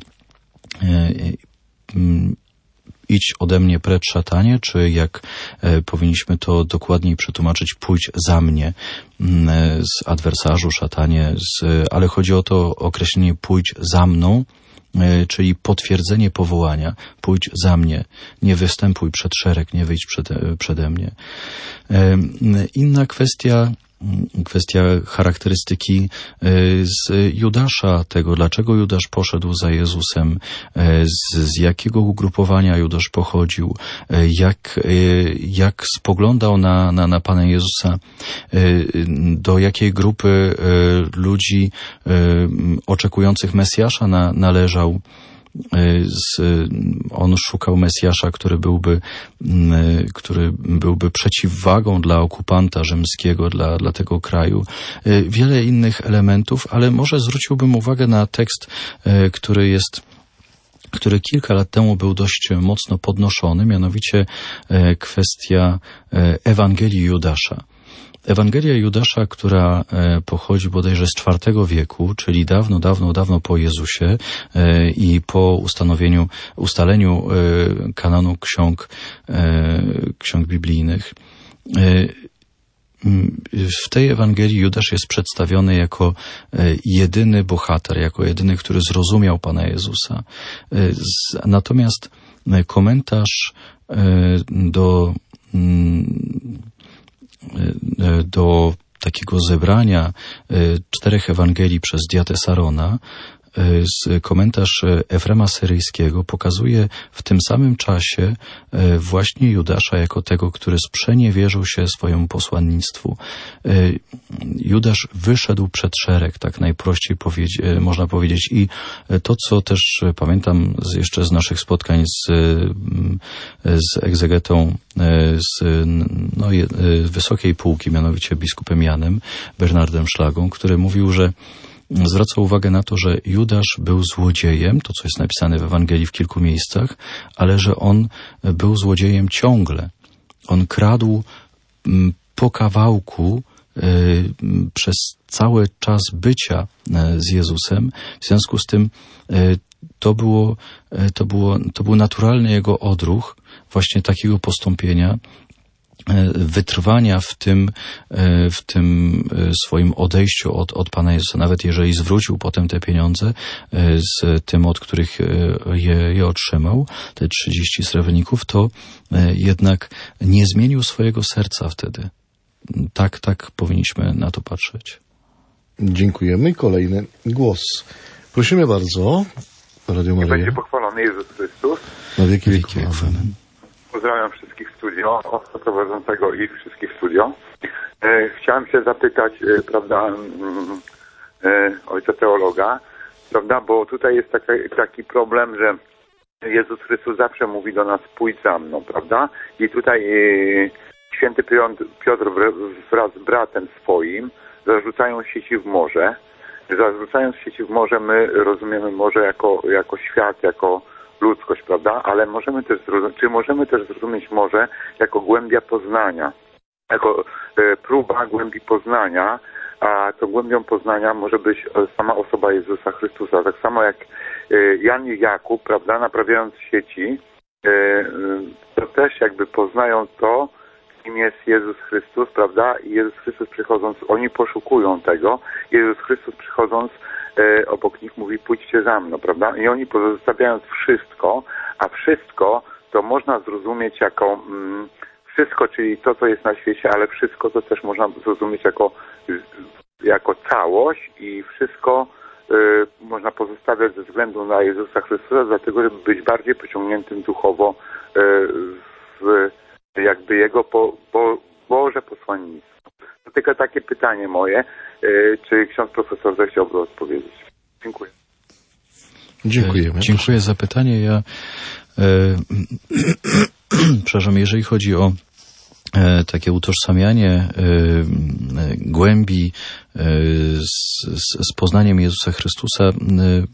Idź ode mnie precz, szatanie, czy jak e, powinniśmy to dokładniej przetłumaczyć, pójdź za mnie, e, z adwersarzu, szatanie, z, ale chodzi o to określenie pójdź za mną, e, czyli potwierdzenie powołania, pójdź za mnie, nie występuj przed szereg, nie wyjdź przed, przede mnie. E, inna kwestia kwestia charakterystyki z Judasza, tego dlaczego Judasz poszedł za Jezusem, z, z jakiego ugrupowania Judasz pochodził, jak, jak spoglądał na, na, na Pana Jezusa, do jakiej grupy ludzi oczekujących Mesjasza na, należał. Z, on szukał Mesjasza, który byłby, który byłby przeciwwagą dla okupanta rzymskiego, dla, dla tego kraju. Wiele innych elementów, ale może zwróciłbym uwagę na tekst, który jest który kilka lat temu był dość mocno podnoszony, mianowicie kwestia Ewangelii Judasza. Ewangelia Judasza, która pochodzi bodajże z czwartego wieku, czyli dawno, dawno, dawno po Jezusie i po ustanowieniu, ustaleniu kanonu ksiąg, ksiąg biblijnych. W tej Ewangelii Judasz jest przedstawiony jako jedyny bohater, jako jedyny, który zrozumiał Pana Jezusa. Natomiast komentarz do do takiego zebrania czterech Ewangelii przez Diatesarona, z komentarz Efrema Syryjskiego pokazuje w tym samym czasie właśnie Judasza jako tego, który sprzeniewierzył się swojemu posłannictwu. Judasz wyszedł przed szereg, tak najprościej powiedzi- można powiedzieć. I to, co też pamiętam z, jeszcze z naszych spotkań z, z egzegetą z no, wysokiej półki, mianowicie biskupem Janem Bernardem Szlagą, który mówił, że zwraca uwagę na to, że Judasz był złodziejem, to co jest napisane w Ewangelii w kilku miejscach, ale że on był złodziejem ciągle. On kradł po kawałku przez cały czas bycia z Jezusem. W związku z tym to było, to było, to był naturalny jego odruch właśnie takiego postąpienia, wytrwania w tym, w tym swoim odejściu od, od Pana Jezusa. Nawet jeżeli zwrócił potem te pieniądze z tym, od których je, je otrzymał, te trzydzieści srebrników, to jednak nie zmienił swojego serca wtedy. Tak, tak powinniśmy na to patrzeć. Dziękujemy. Kolejny głos. Prosimy bardzo. Radio Maryja. Będzie pochwalony Jezus Chrystus. Na wieki wieków. Amen. Pozdrawiam wszystkich studio, prowadzącego i wszystkich studio. E, chciałem się zapytać, e, prawda, e, ojca teologa, prawda, bo tutaj jest taki, taki problem, że Jezus Chrystus zawsze mówi do nas: pójdź za mną, prawda? I tutaj e, święty Piotr wraz z bratem swoim zarzucają sieci w morze. Zarzucając sieci w morze, my rozumiemy morze jako, jako świat, jako ludzkość, prawda? Ale możemy też zrozumieć, czy możemy też zrozumieć morze jako głębia poznania, jako e, próba głębi poznania, a to głębią poznania może być sama osoba Jezusa Chrystusa. Tak samo jak e, Jan i Jakub, prawda, naprawiając sieci, e, to też jakby poznają to, kim jest Jezus Chrystus, prawda? I Jezus Chrystus przychodząc, oni poszukują tego. Jezus Chrystus przychodząc e, obok nich mówi: pójdźcie za mną, prawda? I oni pozostawiając wszystko, a wszystko to można zrozumieć jako mm, wszystko, czyli to, co jest na świecie, ale wszystko to też można zrozumieć jako, jako całość i wszystko e, można pozostawiać ze względu na Jezusa Chrystusa, dlatego żeby być bardziej pociągniętym duchowo e, w jakby jego po, bo, Boże posłannictwo. To tylko takie pytanie moje, yy, czy ksiądz profesor zechciałby odpowiedzieć. Dziękuję. Dziękujemy. Dziękuję za pytanie. Ja e, przepraszam, jeżeli chodzi o e, takie utożsamianie e, głębi e, z, z poznaniem Jezusa Chrystusa, e,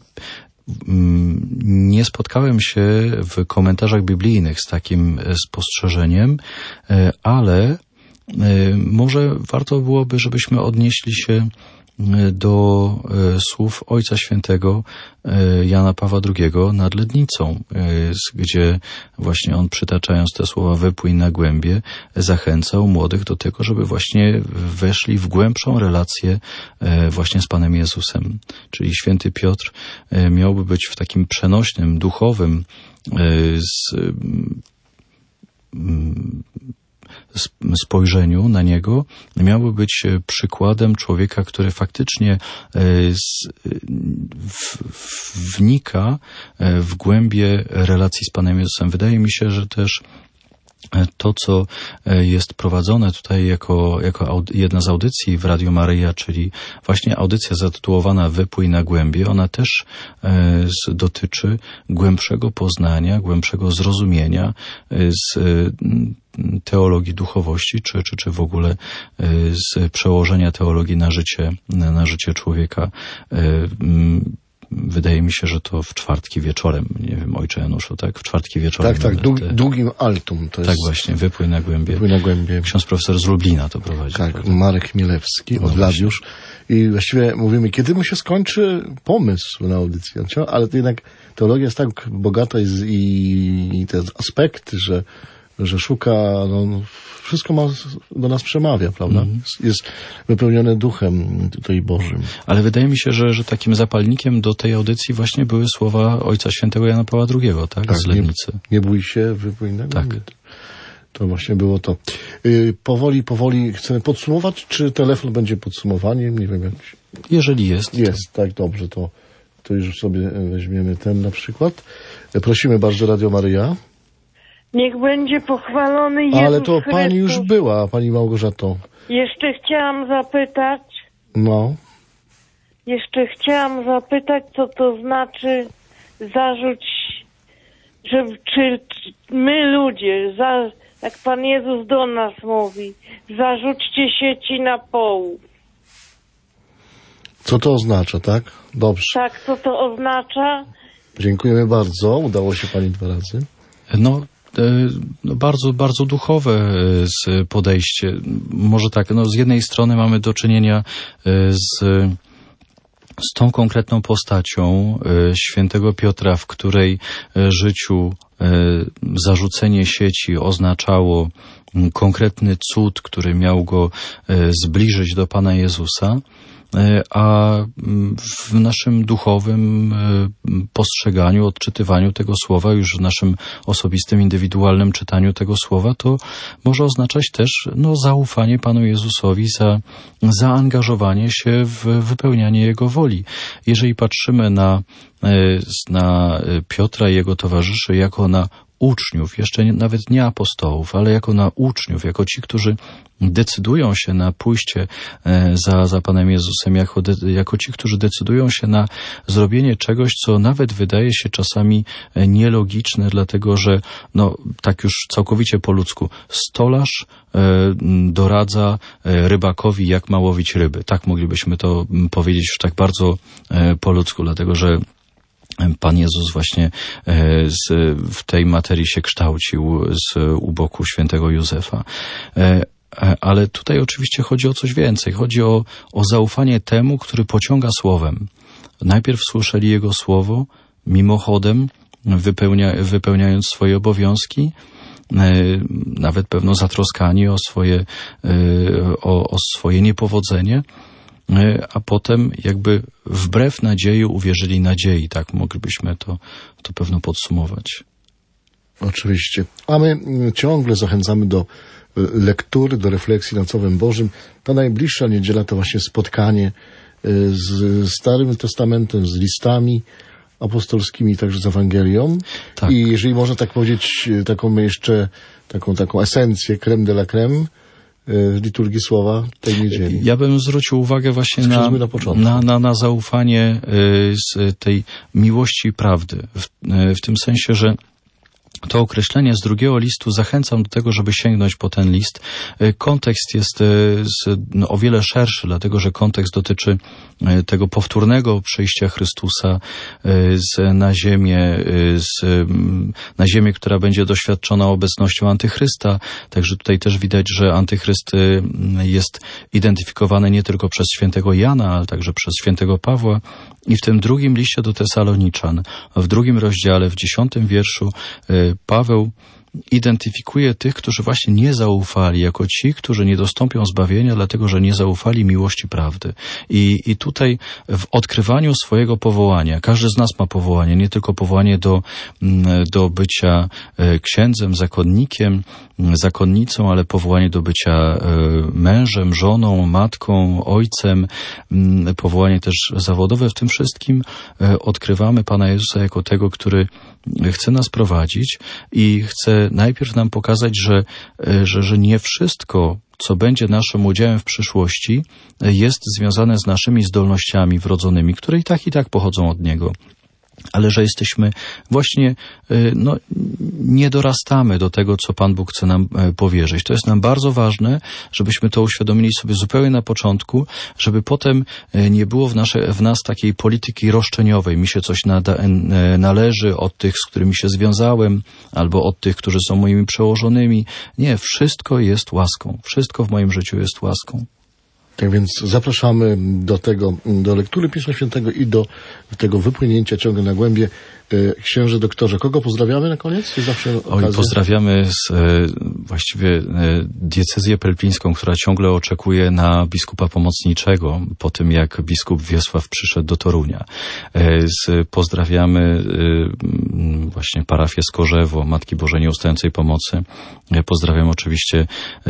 nie spotkałem się w komentarzach biblijnych z takim spostrzeżeniem, ale może warto byłoby, żebyśmy odnieśli się do słów Ojca Świętego Jana Pawła drugiego nad Lednicą, gdzie właśnie on, przytaczając te słowa "wypłyń na głębie", zachęcał młodych do tego, żeby właśnie weszli w głębszą relację właśnie z Panem Jezusem. Czyli święty Piotr miałby być w takim przenośnym, duchowym z spojrzeniu na niego miałby być przykładem człowieka, który faktycznie z, w, wnika w głębie relacji z Panem Jezusem. Wydaje mi się, że też to, co jest prowadzone tutaj jako, jako jedna z audycji w Radiu Maryja, czyli właśnie audycja zatytułowana Wypłyń na głębie, ona też z, dotyczy głębszego poznania, głębszego zrozumienia z teologii duchowości, czy, czy, czy w ogóle z przełożenia teologii na życie, na życie człowieka. Wydaje mi się, że to w czwartki wieczorem, nie wiem, ojcze Januszu, tak? W czwartki wieczorem. Tak, tak, dług, te... długim altum. To tak jest... właśnie, Wypłyń na głębie. Wypłyń na głębie. Ksiądz profesor z Lublina to prowadzi. Tak, prawda? Marek Chmielewski, od no lat już. I właściwie mówimy, kiedy mu się skończy pomysł na audycję. Ale to jednak teologia jest tak bogata i, i, i te aspekty, że że szuka, no, wszystko ma, do nas przemawia, prawda? Mm. Jest wypełnione duchem tutaj Bożym. Ale wydaje mi się, że, że takim zapalnikiem do tej audycji właśnie były słowa Ojca Świętego Jana Pawła drugiego, tak? tak z Legnicy. Nie, nie bój się, wypłyń na tak. głębie. To właśnie było to. Yy, powoli, powoli chcemy podsumować, czy telefon będzie podsumowaniem? Nie wiem, jak... Jeżeli jest. Jest, to... tak, dobrze, to, to już sobie weźmiemy ten na przykład. Prosimy bardzo, Radio Maryja. Niech będzie pochwalony Jezus Ale to Chrystus. pani już była, pani Małgorzato. Jeszcze chciałam zapytać, No. jeszcze chciałam zapytać, co to znaczy zarzuć, że czy, czy my ludzie, za, jak Pan Jezus do nas mówi, zarzućcie sieci na połów. Co to oznacza, tak? Dobrze. Tak, co to oznacza? Dziękujemy bardzo. Udało się pani dwa razy. No, no bardzo, bardzo duchowe podejście. Może tak, no z jednej strony mamy do czynienia z, z tą konkretną postacią świętego Piotra, w której życiu zarzucenie sieci oznaczało konkretny cud, który miał go zbliżyć do Pana Jezusa. A w naszym duchowym postrzeganiu, odczytywaniu tego słowa, już w naszym osobistym, indywidualnym czytaniu tego słowa, to może oznaczać też no, zaufanie Panu Jezusowi, za zaangażowanie się w wypełnianie Jego woli. Jeżeli patrzymy na, na Piotra i jego towarzyszy jako na uczniów, jeszcze nie, nawet nie apostołów, ale jako na uczniów, jako ci, którzy decydują się na pójście za, za Panem Jezusem, jako, de, jako ci, którzy decydują się na zrobienie czegoś, co nawet wydaje się czasami nielogiczne, dlatego że, no, tak już całkowicie po ludzku, stolarz e, doradza rybakowi, jak ma łowić ryby. Tak moglibyśmy to powiedzieć już tak bardzo e, po ludzku, dlatego że Pan Jezus właśnie z, w tej materii się kształcił z u boku świętego Józefa. Ale tutaj oczywiście chodzi o coś więcej. Chodzi o, o zaufanie temu, który pociąga słowem. Najpierw słyszeli Jego słowo, mimochodem wypełnia, wypełniając swoje obowiązki, nawet pewno zatroskani o swoje, o, o swoje niepowodzenie, a potem jakby wbrew nadziei uwierzyli nadziei. Tak moglibyśmy to, to pewno podsumować. Oczywiście. A my ciągle zachęcamy do lektury, do refleksji nad Słowem Bożym. Ta najbliższa niedziela to właśnie spotkanie z Starym Testamentem, z listami apostolskimi, także z Ewangelią. Tak. I jeżeli można tak powiedzieć, taką jeszcze, taką, taką esencję, crème de la crème, w liturgii słowa tej niedzieli. Ja bym zwrócił uwagę właśnie na, na, na, na zaufanie z tej miłości i prawdy. W, w tym sensie, że to określenie z drugiego listu zachęcam do tego, żeby sięgnąć po ten list. Kontekst jest no, o wiele szerszy, dlatego że kontekst dotyczy tego powtórnego przyjścia Chrystusa z, na ziemię, z, na ziemię, która będzie doświadczona obecnością Antychrysta. Także tutaj też widać, że Antychryst jest identyfikowany nie tylko przez świętego Jana, ale także przez świętego Pawła. I w tym drugim liście do Tesaloniczan, w drugim rozdziale, w dziesiątym wierszu, Paweł identyfikuje tych, którzy właśnie nie zaufali, jako ci, którzy nie dostąpią zbawienia, dlatego że nie zaufali miłości prawdy. I, i tutaj w odkrywaniu swojego powołania, każdy z nas ma powołanie, nie tylko powołanie do, do bycia księdzem, zakonnikiem, zakonnicą, ale powołanie do bycia mężem, żoną, matką, ojcem, powołanie też zawodowe. W tym wszystkim odkrywamy Pana Jezusa jako tego, który chce nas prowadzić i chce najpierw nam pokazać, że, że, że nie wszystko, co będzie naszym udziałem w przyszłości, jest związane z naszymi zdolnościami wrodzonymi, które i tak i tak pochodzą od Niego. Ale że jesteśmy właśnie, no, nie dorastamy do tego, co Pan Bóg chce nam powierzyć. To jest nam bardzo ważne, żebyśmy to uświadomili sobie zupełnie na początku, żeby potem nie było w, nasze, w nas takiej polityki roszczeniowej. Mi się coś nada, należy od tych, z którymi się związałem, albo od tych, którzy są moimi przełożonymi. Nie, wszystko jest łaską. Wszystko w moim życiu jest łaską. Tak więc zapraszamy do tego, do lektury Pisma Świętego i do tego wypłynięcia ciągle na głębie. Księże doktorze, kogo pozdrawiamy na koniec? Zawsze Oj, pozdrawiamy z, właściwie diecezję pelpińską, która ciągle oczekuje na biskupa pomocniczego po tym, jak biskup Wiesław przyszedł do Torunia. Z, pozdrawiamy właśnie parafię Skorzewo, Matki Bożej Nieustającej Pomocy. Pozdrawiam oczywiście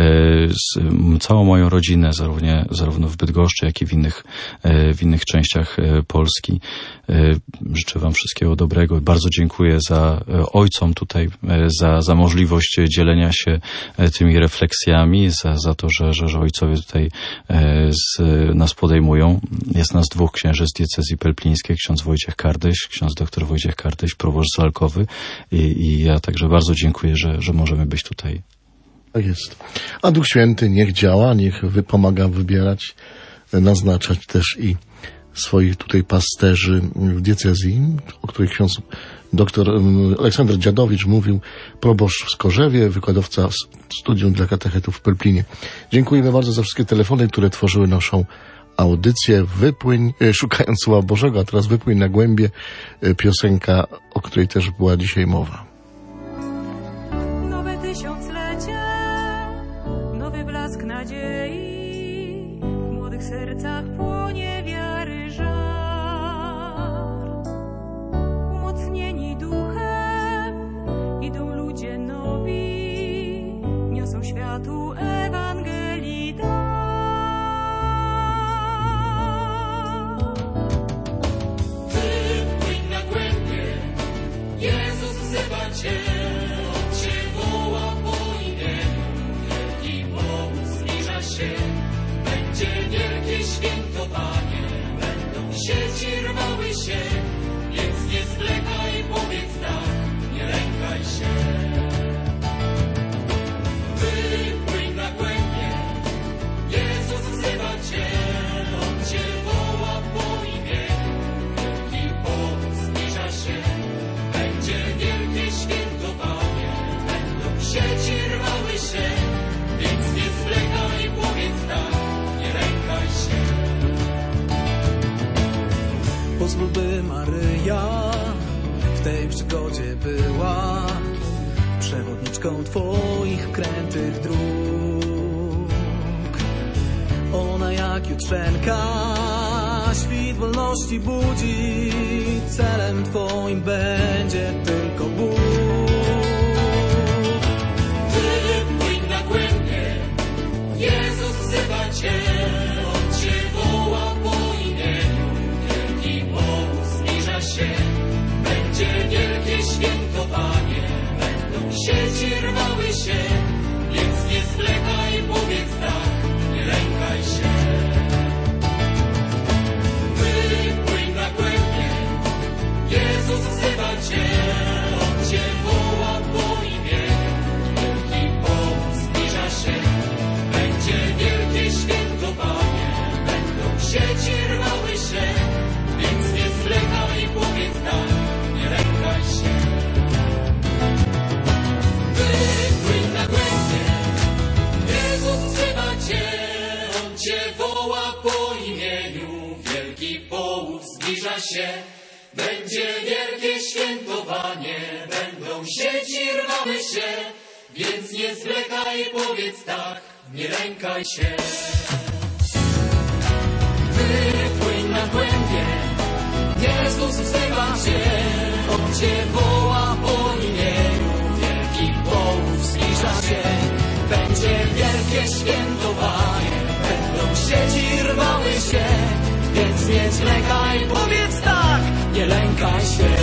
z, całą moją rodzinę, zarówno, zarówno w Bydgoszczy, jak i w innych, w innych częściach Polski. Życzę Wam wszystkiego dobrego. Bardzo dziękuję za ojcom tutaj, za, za możliwość dzielenia się tymi refleksjami, za, za to, że, że, że ojcowie tutaj z, nas podejmują. Jest nas dwóch księży z diecezji pelplińskiej, ksiądz Wojciech Kardyś, ksiądz doktor Wojciech Kardyś, proboszcz z Lalkowy i, i ja także bardzo dziękuję, że, że możemy być tutaj. Tak jest. A Duch Święty niech działa, niech pomaga wybierać, naznaczać też i swoich tutaj pasterzy w diecezji, o których ksiądz doktor Aleksander Dziadowicz mówił, proboszcz w Skorzewie, wykładowca studium dla katechetów w Pelplinie. Dziękujemy bardzo za wszystkie telefony, które tworzyły naszą audycję. Wypłyń, szukając Słowa Bożego, a teraz wypłyń na głębie, piosenka, o której też była dzisiaj mowa. Nowe tysiąclecie, nowy blask nadziei, w młodych sercach płonie wiary żar. Umocnieni duchem idą ludzie nowi, niosą światu Ewangelii dar. Wypłyń na głębie, Jezus wzywa Cię, On Cię woła po imieniu, wielki powód zbliża się. Będzie wielkie świętowanie, będą sieci rwały się, więc nie zwlekaj, powiedz tak, nie lękaj się. Wypłyń na głębie, Jezus wzywa Cię, On Cię woła po imieniu, wielki powód zbliża się. Będzie wielkie świętowanie, będą sieci rwały się, więc nie zwlekaj, powiedz tak, nie lękaj się. Pozwól, by Maryja w tej przygodzie była przewodniczką Twoich krętych dróg. Ona jak jutrzenka świt wolności budzi, celem Twoim będzie tylko Bóg. Wypłyń na głębie, Jezus wzywa Cię, On Cię woła po imieniu, wielki powód zbliża się. Będzie wielkie świętowanie, będą sieci rwały się, więc nie zwlekaj, powiedz tak, nie lękaj się. Wypłyń na głębie, Jezus wzywa Cię, On Cię woła po imieniu, wielki powód zbliża się. Będzie wielkie świętowanie, będą sieci rwały się, więc nie zwlekaj, powiedz tak, nie lękaj się. Wypłyń na głębie, Jezus wzywa Cię, On Cię woła po imieniu, wielki powód zbliża się. Będzie wielkie świętowanie, będą sieci rwały się, więc nie zwlekaj, powiedz tak, nie lękaj się. Wypłyń na głębie, Jezus wzywa cię, On cię woła po imieniu, wielki połów zbliża się. Będzie wielkie świętowanie, będą sieci rwały się, więc nie zwlekaj, powiedz tak, nie lękaj się.